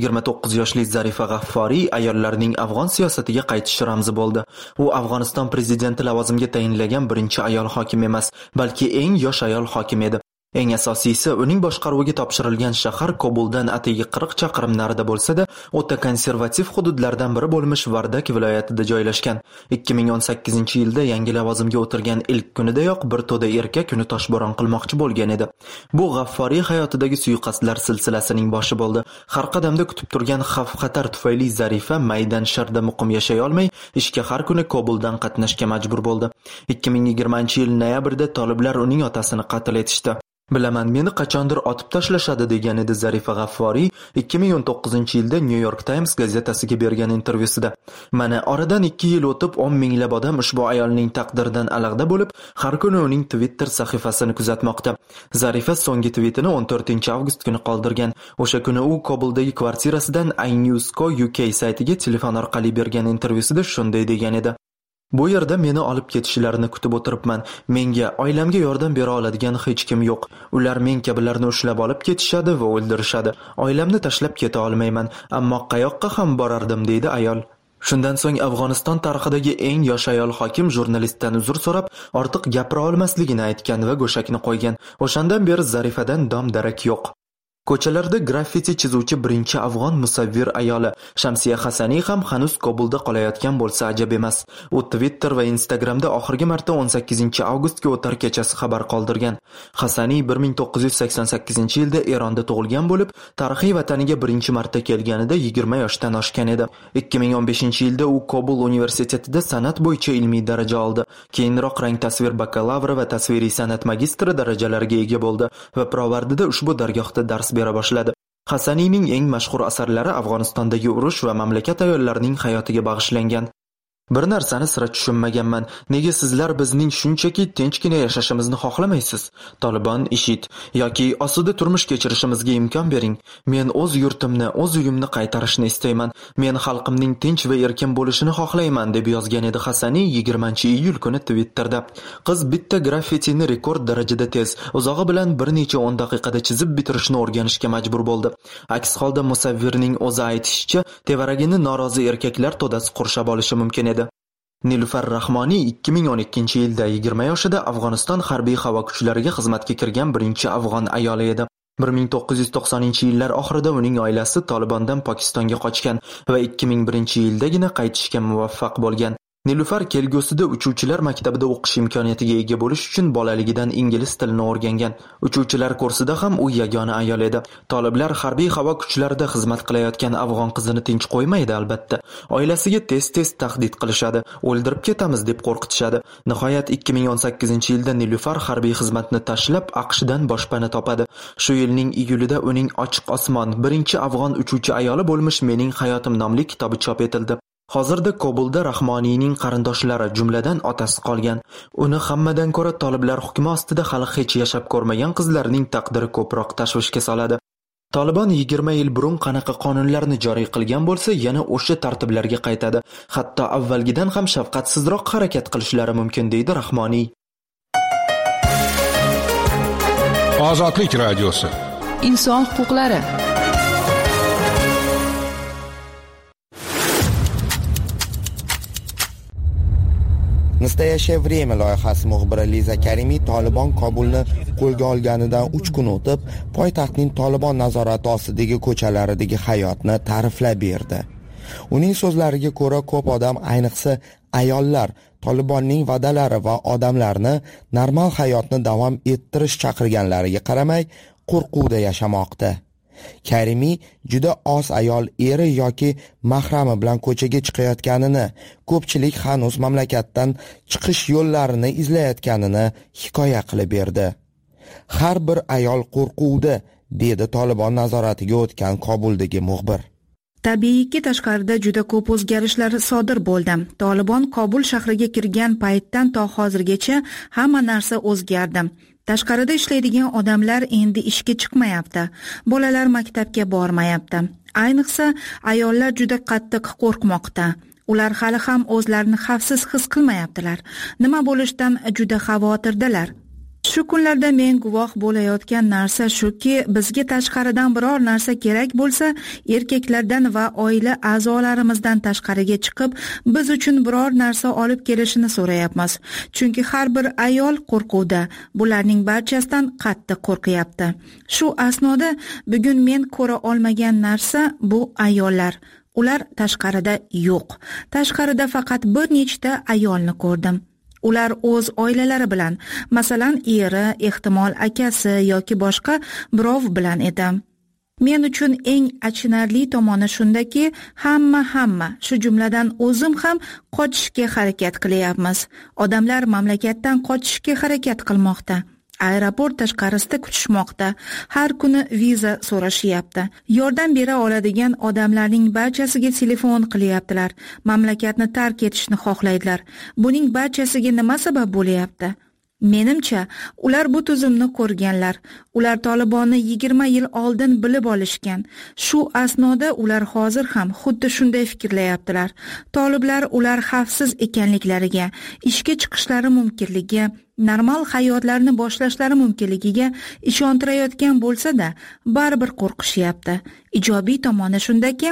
29 yoshli Zarifa G'afforiy ayollarning afg'on siyosatiga qaytish ramzi bo'ldi. U Afg'oniston prezidenti lavozimiga tayinlagan birinchi ayol hokim emas, balki eng yosh ayol hokim edi. Eng asosiysi, uning boshqaruviga topshirilgan shahar Kobuldan atigi 40 chaqirim narida bo'lsa-da, o'ta konservativ hududlardan biri bo'lmish Vardak viloyatida joylashgan. 2018-yilda yangi lavozimga o'tirgan ilk kunidayoq bir to'da erkak uni toshbo'ron qilmoqchi bo'lgan edi. Bu G'afforiy hayotidagi suiqasdlar silsilasining boshi bo'ldi. Har qadamda kutib turgan xavf-xatar tufayli Zarifa Maydansharda muqim yashay olmay, ishga har kuni Kobuldan qatnashga majbur bo'ldi. 2020-yil noyabrda toliblar uning otasini qatl etishdi. Bilaman, meni qachondir otib tashlashadi degan edi Zarifa G'afforiy 2019-yilda New York Times gazetasiga bergan intervyusida. Mana oradan 2 yil o'tib 10 minglab odam ushbu ayolning taqdiridan alag'da bo'lib, har kuni uning Twitter sahifasini kuzatmoqda. Zarifa so'nggi tweetini 14-avgust kuni qoldirgan. O'sha kuni u Kobuldagi kvartirasidan iNews.co.uk saytiga telefon orqali bergan intervyusida shunday degan edi. Bu yerda meni olib ketishlarini kutib o'tiribman. Menga, oilamga yordam bera oladigan hech kim yo'q. Ular men kabilarni ushlab olib ketishadi va o'ldirishadi. Oilamni tashlab keta olmayman, ammo qayoqqa ham borardim, deydi ayol. Shundan so'ng Afg'oniston tarixidagi eng yosh ayol hokim jurnalistdan uzr so'rab, ortiq gapira olmasligini aytgan va go'shakni qo'ygan. O'shandan beri Zarifadan dom-darak yo'q. Ko'chalarda graffiti chizuvchi birinchi afg'on musavvir ayoli Shamsiya Hasani ham hanuz Kobulda qolayotgan bo'lsa ajab emas. U Twitter va Instagramda oxirgi marta 18-avgustga o'tar kechasi xabar qoldirgan. Hasani 1988-yilda Eronda tug'ilgan bo'lib, tarixiy vataniga birinchi marta kelganida 20 yoshdan oshgan edi. 2015-yilda u Kobul universitetida san'at bo'yicha ilmiy daraja oldi. Keyinroq rang tasvir bakalavri va tasviriy san'at magistri darajalariga ega bo'ldi va Provardida ushbu dargohda dars bera boshladi. Hasaniyning eng mashhur asarlari Afg'onistondagi urush va mamlakat ayollarining hayotiga bag'ishlangan. Bir narsani sira tushunmaganman. Nega sizlar bizning shunchaki tinchgina yashashimizni xohlamaysiz? Tolibon, IShID yoki osuda turmush kechirishimizga imkon bering. Men o'z yurtimni, o'z uyimni qaytarishni istayman. Men xalqimning tinch va erkin bo'lishini xohlayman, deb yozgan edi Hasani 20-iyul kuni Twitterda. Qiz bitta graffitini rekord darajada tez, uzog'i bilan bir necha 10 daqiqada chizib bitirishni o'rganishga majbur bo'ldi. Aks holda musavvirning o'zi aytishicha, tevaragini norozi erkaklar to'dasi qurshab olishi mumkin edi. Nilufar Rahmoniy 2012-yilda 20 yoshida Afg'oniston harbiy havo kuchlariga xizmatga kirgan birinchi afg'on ayoli edi. 1990-yillar oxirida uning oilasi Tolibondan Pokistonga qochgan va 2001-yildagina qaytishga muvaffaq bo'lgan. Nilufar kelgusida uchuvchilar maktabida o'qish imkoniyatiga ega bo'lish uchun bolaligidan ingliz tilini o'rgangan. Uchuvchilar kursida ham u yagona ayol edi. Toliblar harbiy havo kuchlarida xizmat qilayotgan afg'on qizini tinch qo'ymaydi albatta. Oilasiga tez-tez tahdid qilishadi, o'ldirib ketamiz deb qo'rqitishadi. Nihoyat 2018-yilda Nilufar harbiy xizmatni tashlab AQShdan boshpana topadi. Shu yilning iyulida uning Ochiq osmon, birinchi afg'on uchuvchi ayoli bo'lmish Mening hayotim nomli kitobi chop etildi. Hozirda Kobulda Rahmoniyning qarindoshlari, jumladan otasi qolgan. Uni hammadan ko'ra toliblar hukmi ostida hali hech yashab ko'rmagan qizlarning taqdiri ko'proq tashvishga soladi. Tolibon 20 yil burun qanaqa qonunlarni joriy qilgan bo'lsa, yana o'sha tartiblarga qaytadi. Hatto avvalgidan ham shafqatsizroq harakat qilishlari mumkin, deydi Rahmoniy. Ozodlik radiosi. Inson huquqlari. Настоящее время loyihasi muxbiri Liza Karimiy Tolibon Kobulni qo'lga olganidan 3 kun o'tib, poytaxtning Tolibon nazorati ostidagi ko'chalaridagi hayotni ta'riflab berdi. Uning so'zlariga ko'ra, ko'p odam, ayniqsa ayollar, Tolibonning va'dalari va odamlarni normal hayotni davom ettirish chaqirganlariga qaramay, qo'rquvda yashamoqda. Karimiy juda oz ayol eri yoki mahrami bilan ko'chaga chiqayotganini, ko'pchilik hanuz mamlakatdan chiqish yo'llarini izlayotganini hikoya qilib berdi. Har bir ayol qo'rquvda, dedi Tolibon nazoratiga o'tgan Kobuldagi muxbir. Tabiiyki tashqarida juda ko'p o'zgarishlar sodir bo'ldi. Tolibon Kobul shahriga kirgan paytdan to hozirgacha hamma narsa o'zgardi. Tashqarida ishlaydigan odamlar endi ishga chiqmayapti. Bolalar maktabga bormayapti. Ayniqsa ayollar juda qattiq qo'rqmoqda. Ular hali ham o'zlarini xavfsiz his qilmayaptilar. Nima bo'lishidan juda xavotirdalar. Shu kunlarda men guvoh bo'layotgan narsa shuki, bizga tashqaridan biror narsa kerak bo'lsa, erkaklardan va oila a'zolarimizdan tashqariga chiqib, biz uchun biror narsa olib kelishini so'rayapmiz. Chunki har bir ayol qo'rquvda, bularning barchasidan qattiq qo'rqyapti. Shu asnoda bugun men ko'ra olmagan narsa bu ayollar. Ular tashqarida yo'q. Tashqarida faqat bir nechta ayolni ko'rdim. Ular o'z oilalari bilan, masalan, eri, ehtimol akasi yoki boshqa birov bilan edi. Men uchun eng achinarli tomoni shundaki, hamma, shu jumladan o'zim ham qochishga harakat qilyapmiz. Odamlar mamlakatdan qochishga harakat qilmoqda. Aeroport tashqarisida kutishmoqda. Har kuni viza so'rashyapti. Yordam bera oladigan odamlarning barchasiga telefon qilyaptilar. Mamlakatni tark etishni xohlaydilar. Buning barchasiga nima sabab bo'lyapti? Menimcha, ular bu tuzumni ko'rganlar. Ular Tolibonni 20 yil oldin bilib olishgan. Shu asnoda ular hozir ham xuddi shunday fikrlayaptilar. Toliblar ular xavfsiz ekanliklariga, ishga chiqishlari mumkinligi, normal hayotlarini boshlashlari mumkinligiga ishontirayotgan bo'lsa-da, baribir qo'rqishyapti. Ijobiy tomoni shundaki,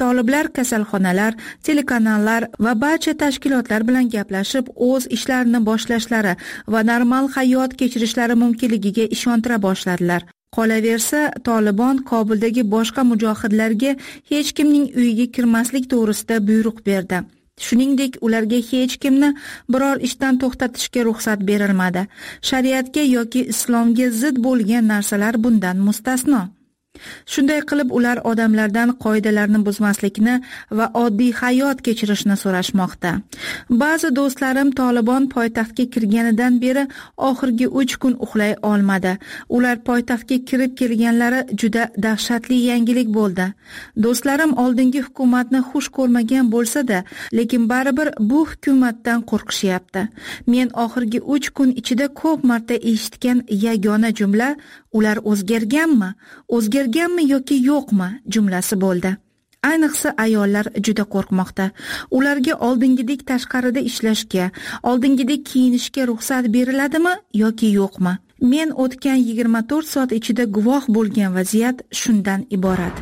Toliblar kasalxonalar, telekanallar va barcha tashkilotlar bilan gaplashib, o'z ishlarini boshlashlari va normal hayot kechirishlari mumkinligiga ishontira boshladilar. Qolaversa, Tolibon Kobuldagi boshqa mujohidlarga hech kimning uyiga kirmaslik to'g'risida buyruq berdi. Shuningdek, ularga hech kimni biror ishdan to'xtatishga ruxsat berilmadi. Shariatga yoki islomga zid bo'lgan narsalar bundan mustasno. Shunday qilib, ular odamlardan qoidalarni buzmaslikni va oddiy hayot kechirishni so'rashmoqda. Ba'zi do'stlarim Tolibon poytaxtga kirganidan beri oxirgi 3 kun uxlay olmadi. Ular poytaxtga kirib kelganlari juda dahshatli yangilik bo'ldi. Do'stlarim oldingi hukumatni xush ko'rmagan bo'lsa-da, lekin baribir bu hukumatdan qo'rqishyapti. Men oxirgi 3 kun ichida ko'p marta eshitgan yagona jumla ular o'zgarganmi yoki yo'qmi jumlasi bo'ldi. Ayniqsa ayollar juda qo'rqmoqda. Ularga oldingidek tashqarida ishlashga, oldingidek kiyinishga ruxsat beriladimi yoki yo'qmi? Men o'tgan 24 soat ichida guvoh bo'lgan vaziyat shundan iborat.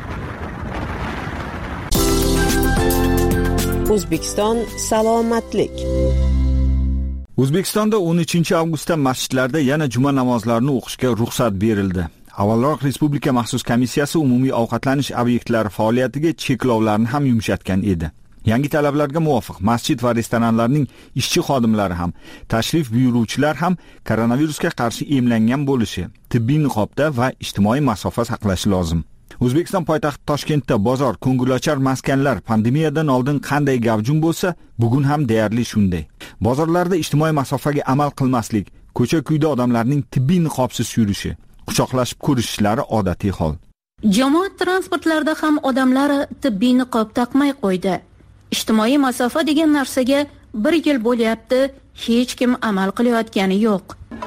O'zbekiston salomatlik. O'zbekistonda 13 avgustda masjidlarda yana juma namozlarini o'qishga ruxsat berildi. Avvalroq Respublika maxsus komissiyasi umumiy ovqatlanish obyektlari faoliyatiga cheklovlarni ham yumshatgan edi. Yangi talablarga muvofiq masjid va restoranlarning ishchi xodimlari ham, tashrif buyuruvchilar ham koronavirusga qarshi emlangan bo'lishi, tibbiy niqobda va ijtimoiy masofa saqlashi lozim. O'zbekiston poytaxti Toshkentda bozor, ko'ngilochar maskanlar pandemiyadan oldin qanday gavjum bo'lsa, bugun ham deyarli shunday. Bozorlarda ijtimoiy masofaga amal qilmaslik, ko'cha-kuyda odamlarning tibbiy niqobsiz yurishi, quchoqlashib ko'rishishlari odatiy hol. Jamoat transportlarida ham odamlar tibbiy niqob taqmay qo'ydi. Ijtimoiy masofa degan narsaga 1 yil bo'lyapti, hech kim amal qilayotgani yo'q.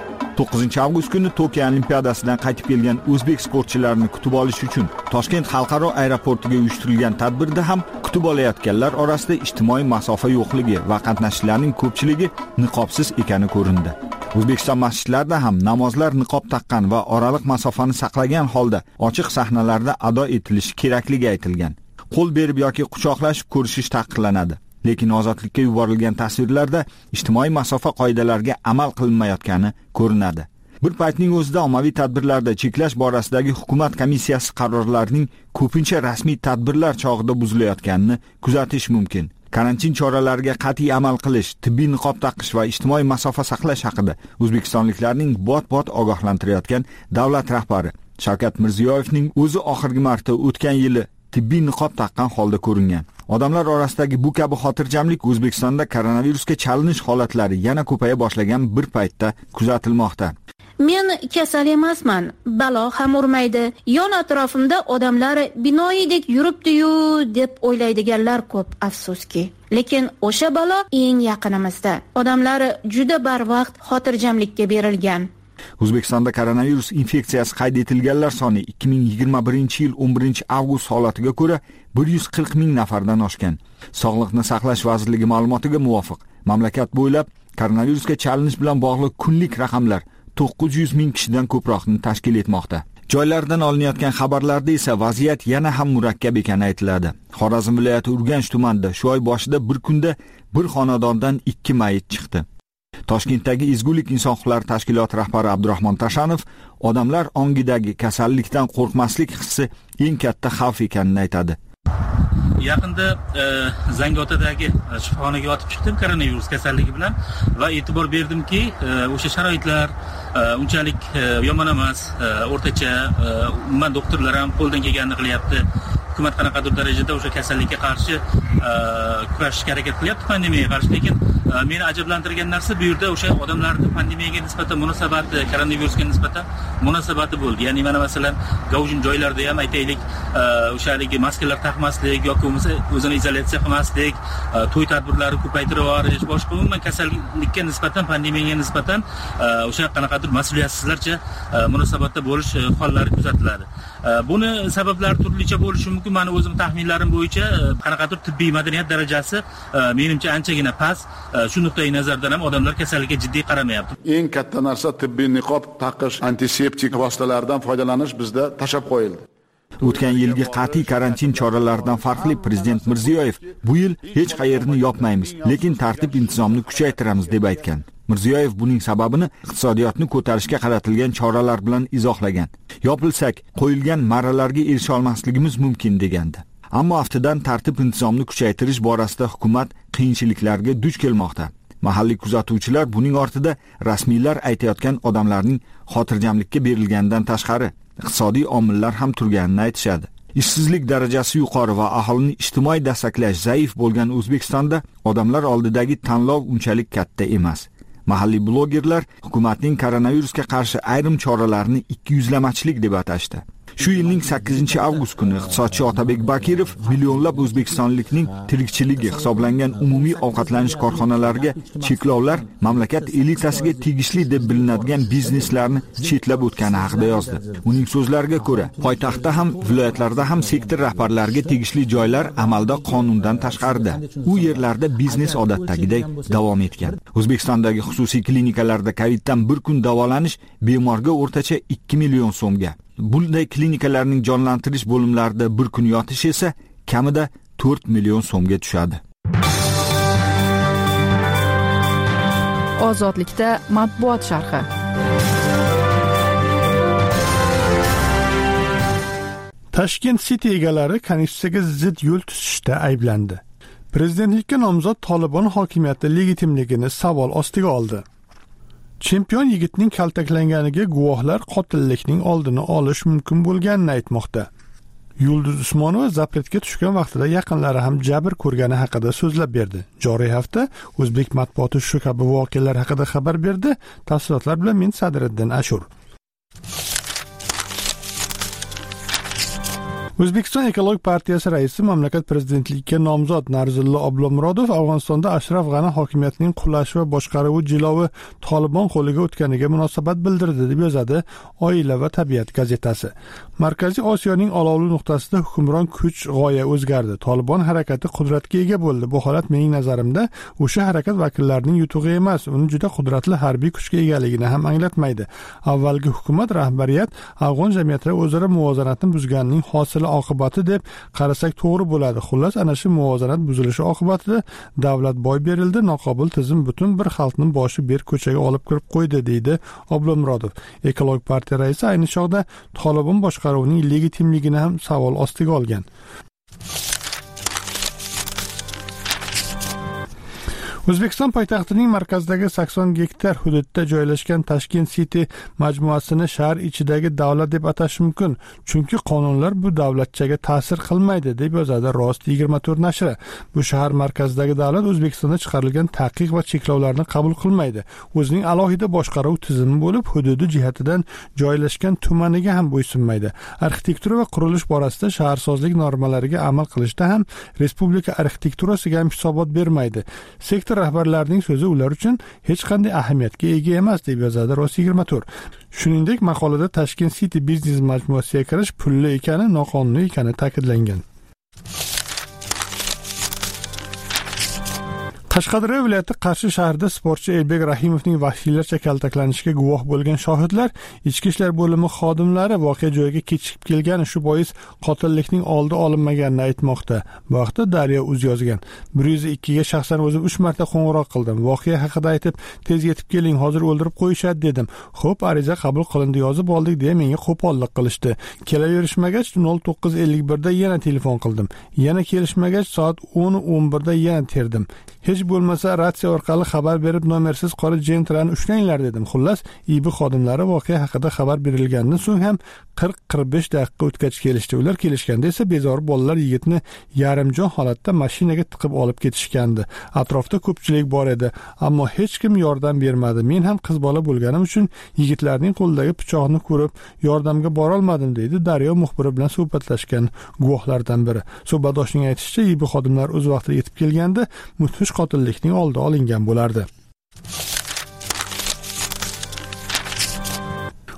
9 avgust kuni Tokio Olimpiadasidan qaytib kelgan o'zbek sportchilarini kutib olish uchun Toshkent xalqaro aeroportiga uyushtirilgan tadbirda ham kutib olayotganlar orasida ijtimoiy masofa yo'qligi va qatnashchilarning ko'pchiligi niqobsiz ekani ko'rindi. O'zbekiston masjidlarida ham namozlar niqob taqqan va oraliq masofani saqlagan holda ochiq sahnalarda ado etilishi kerakligi aytilgan. Qo'l berib yoki quchoqlashib ko'rishish taqiqlanadi. Lekin ozodlikka yuborilgan tasvirlarda ijtimoiy masofa qoidalariga amal qilinmayotgani ko'rinadi. Bir paytning o'zida ommaviy tadbirlarda cheklash borasidagi hukumat komissiyasi qarorlarining ko'pincha rasmiy tadbirlar chog'ida buzilayotganini kuzatish mumkin. Karantin choralariga qat'iy amal qilish, tibbiy niqob taqish va ijtimoiy masofa saqlash haqida o'zbekistonliklarning bot-bot ogohlantirayotgan davlat rahbari Shavkat Mirziyoyevning o'zi oxirgi marta o'tgan yili tibbiy niqob taqqan holda ko'ringan. Odamlar orasidagi bu kabi xotirjamlik O'zbekistonda koronavirusga chalinish holatlari yana ko'paya boshlagan bir paytda kuzatilmoqda. Men kasal emasman, balo ham urmaydi. Yon atrofimda odamlar binoyidek yuribdi-yu deb o'ylaydiganlar ko'p, afsuski. Lekin o'sha balo eng yaqinimizda. Odamlar juda barvaqt xotirjamlikka berilgan. O'zbekistonda koronavirus infeksiyasi qayd etilganlar soni 2021-yil 11-avgust holatiga ko'ra 140 ming nafardan oshgan. Sog'liqni saqlash vazirligi ma'lumotiga muvofiq, mamlakat bo'ylab koronavirusga chalinish bilan bog'liq kunlik raqamlar 900 ming kishidan ko'proqni tashkil etmoqda. Joylardan olinayotgan xabarlarda esa vaziyat yana ham murakkab ekani aytiladi. Xorazm viloyati Urganch tumanida shu oy boshida bir kunda bir xonadondan 2 mayit chiqdi. Toshkentdagi Ezgulik inson huquqlari tashkiloti rahbari Abdurahmon Tashanov odamlar ongidagi kasallikdan qo'rqmaslik hissi eng katta xavf ekanini aytadi. Yaqinda Zangiotadagi shifoxonaga yotib chiqdim koronavirus kasalligi bilan va e'tibor berdimki, o'sha sharoitlar unchalik yomon emas, o'rtacha, umuman doktorlar ham qo'ldan kelganini qilyapti. Hukumat qanaqadir darajada o'sha kasallikka qarshi kurashishga harakat qilyapti, pandemiyaga qarshi. Lekin meni ajablantirgan narsa bu yerda o'sha odamlarning pandemiyaga nisbatan munosabati, koronavirusga nisbatan munosabati bo'ldi. Ya'ni mana masalan, gavjum joylarda ham aytaylik, o'sha haligi maskalar taqmaslik yoki bo'lmasa o'zini izolyatsiya qilmaslik, to'y tadbirlari ko'paytirib yuborish, boshqa umuman kasallikka nisbatan, pandemiyaga nisbatan o'sha qanaqadir mas'uliyatsizlarcha munosabatda bo'lish hollari kuzatiladi. Buni sabablari turlicha bo'lishi mumkin. Meni o'zim taxminlarim bo'yicha qanaqadir tibbiy madaniyat darajasi menimcha anchagina past. Shu nuqtai nazardan ham odamlar kasallikka jiddiy qaramayapti. Eng katta narsa tibbiy niqob taqish, antiseptik vositalardan foydalanish bizda tashab qo'yildi. O'tgan yilgi qat'iy karantin choralaridan farqli prezident Mirziyoyev bu yil hech qayerni yopmaymiz, lekin tartib intizomni kuchaytiramiz deb aytgan. Mirziyoyev buning sababini iqtisodiyotni ko'tarishga qaratilgan choralar bilan izohlagan. Yopilsak, qo'yilgan marralarga erisha olmasligimiz mumkin degandi. Ammo aftidan tartib intizomni kuchaytirish borasida hukumat qiyinchiliklarga duch kelmoqda. Mahalliy kuzatuvchilar buning ortida rasmiylar aytayotgan odamlarning xotirjamlikka berilganidan tashqari iqtisodiy omillar ham turganini aytishadi. Ishsizlik darajasi yuqori va aholini ijtimoiy dastaklash zaif bo'lgan O'zbekistonda odamlar oldidagi tanlov unchalik katta emas. Mahalliy blogerlar hukumatning koronavirusga qarshi ayrim choralarini ikkiyuzlamachilik deb atashdi. Shu yilning 8-avgust kuni iqtisodchi Otabek Bakirov millionlab o'zbekistonlikning tirikchiligi hisoblangan umumiy ovqatlanish korxonalariga cheklovlar mamlakat elitasiga tegishli deb bilinadigan bizneslarni chetlab o'tgani haqida yozdi. Uning so'zlariga ko'ra, poytaxtda ham, viloyatlarda ham sektor rahbarlariga tegishli joylar amalda qonundan tashqarida. U yerlarda biznes odatdagidek davom etgan. O'zbekistondagi xususiy klinikalarda Coviddan bir kun davolanish bemorga o'rtacha 2 million so'mga. Bunday klinikalarning jonlantirish bo'limlarida bir kun yotish esa kamida 4 million so'mga tushadi. Ozodlikda matbuot sharhi. Tashkent City egalari konstitutsiyaga zid yo'l tutishda ayblandi. Prezidentlikka nomzod Tolibon hokimiyati legitimligini savol ostiga oldi. Chempion yigitning kaltaklanganiga guvohlar qotillikning oldini olish mumkin bo'lganini aytmoqda. Yulduz Usmonova zapretga tushgan vaqtida yaqinlari ham jabr ko'rgani haqida so'zlab berdi. Joriy hafta o'zbek matbuoti shu kabi voqealar haqida xabar berdi. Tafsilotlar bilan men Sadriddin Ashur. O'zbekiston Ekologik partiyasi raisi mamlakat prezidentligiga nomzod Narzullo Oblomurodov Afg'onistonda Ashraf G'ani hokimiyatining qulashi va boshqaruvi jilovi Tolibon qo'liga o'tganiga munosabat bildirdi deb yozadi Oila va tabiat gazetasi. Markaziy Osiyoning olovli nuqtasida hukmron kuch g'oya o'zgardi. Tolibon harakati qudratga ega bo'ldi. Bu holat mening nazarimda o'sha harakat vakillarining yutug'i emas, uni juda qudratli harbiy kuchga egaligini ham anglatmaydi. Avvalgi hukumat rahbariyat afg'on jamiyatida o'zaro muvozanatni buzganining hosili oqibati deb qarasak to'g'ri bo'ladi. Xullas, ana shu muvozanat buzilishi oqibatida davlat boy berildi, noqobil tizim butun bir xalqning boshi ber ko'chaga olib kirib qo'ydi, deydi Oblomurodov. Ekologik partiya raisi ayni chog'da Tolibon boshqaruvining legitimligini ham savol ostiga olgan. O'zbekiston poytaxtining markazidagi 80 gektar hududda joylashgan Tashkent City majmuasini shahar ichidagi davlat deb atash mumkin, chunki qonunlar bu davlatchaga ta'sir qilmaydi, deb yozadi Rost 24 nashri. Bu shahar markazidagi davlat O'zbekistonda chiqarilgan taqiq va cheklovlarni qabul qilmaydi. O'zining alohida boshqaruv tizimi bo'lib, hududi jihatidan joylashgan tumaniga ham bo'ysunmaydi. Arxitektura va qurilish borasida shaharsozlik normalariga amal qilishda ham respublika arxitekturasiga ham hisobot bermaydi. Sektor rahbarlarining so'zi ular uchun hech qanday ahamiyatga ega emas, deb yozadi Rost 24. Shuningdek, maqolada Tashkent City biznes majmuasiga kirish pulli ekani, noqonuniy ekani ta'kidlangan. Qashqadaryo viloyati Qarshi shahrida sportchi Elbek Rahimovning vahshiylarcha kaltaklanishiga guvoh bo'lgan shohidlar ichki ishlar bo'limi xodimlari voqea joyiga kechikib kelgani, shu bois qotillikning oldi olinmaganini aytmoqda. Bu haqda Daryo.uz yozgan. 102 ga shaxsan o'zim 3 marta qo'ng'iroq qildim. Voqea haqida aytib, tez yetib keling, hozir o'ldirib qo'yishadi dedim. Xo'p, ariza qabul qilindi, yozib oldik deya menga qo'pollik qilishdi. Kelaverishmagach 09:51 da yana telefon qildim. Yana kelishmagach soat 10:11 da yana terdim. Hech bo'lmasa ratsiya orqali xabar berib nomersiz qora jentrani ushlanglar dedim. Xullas, IB xodimlari voqea haqida xabar berilgandan so'ng ham 40-45 daqiqa o'tgach kelishdi. Ular kelishganda esa bezori bolalar yigitni yarimjon holatda mashinaga tiqib olib ketishgandi. Atrofda ko'pchilik bor edi, ammo hech kim yordam bermadi. Men ham qiz bola bo'lganim uchun yigitlarning qo'lidagi pichoqni ko'rib yordamga bora olmadim, deydi Daryo muxbiri bilan suhbatlashgan guvohlardan biri. Suhbatdoshning aytishicha, IB xodimlar o'z vaqtida yetib kelganda mudhish qotillikning oldi olingan bo'lardi.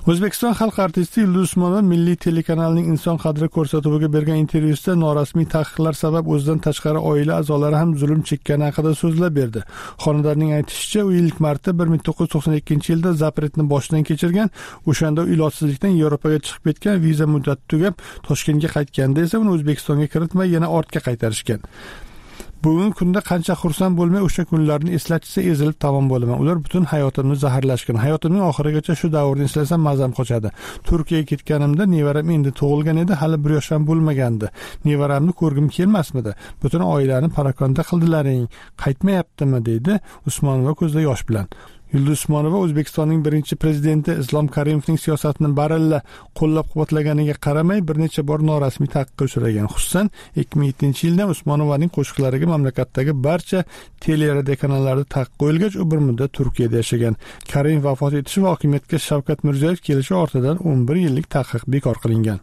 O'zbekiston xalq artisti Yulduz Usmonova Milliy telekanalining Inson qadri ko'rsatuviga bergan intervyusida norasmiy taqiqlar sabab o'zidan tashqari oila a'zolari ham zulm chekkani haqida so'zlab berdi. Xonandaning aytishicha, u ilk marta 1992-yilda zapretni boshdan kechirgan, o'shanda u ilojsizlikdan Yevropaga chiqib ketgan, viza muddati tugab Toshkentga qaytganda esa uni O'zbekistonga kiritmay yana ortga qaytarishgan. Bugungi kunda qancha xursand bo'lmay o'sha kunlarni eslatsa ezilib tamom bo'laman. Ular butun hayotimni zaharlashgan. Hayotimning oxirigacha shu davrni eslasam mazam qochadi. Turkiyaga ketganimda nevaram endi tug'ilgan edi, hali 1 yosh ham bo'lmagandi. Nevaramni ko'rgim kelmasmidi? Butun oilani parakonda qildilaring. Qaytmayaptimi dedi Usmonova ko'zda yosh bilan. Yulduz Usmonova O'zbekistonning birinchi prezidenti Islom Karimovning siyosatini baralla qo'llab-quvvatlaganiga qaramay bir necha bor norasmiy taqiqqa uchragan. Xususan, 2007-yilda Usmonovaning qo'shiqlariga mamlakatdagi barcha teleradiokanallarda taqiq qo'yilgach, u bir muddat Turkiyada yashagan. Karimov vafot etishi va hokimiyatga Shavkat Mirziyoyev kelishi ortidan 11 yillik taqiq bekor qilingan.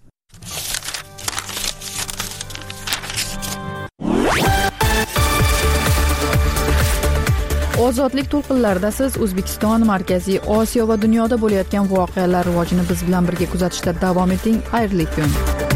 Ozodlik to'lqinlarida siz O'zbekiston, Markaziy Osiyo va dunyoda bo'layotgan voqealar rivojini biz bilan birga kuzatishda davom eting. Xayrli kun.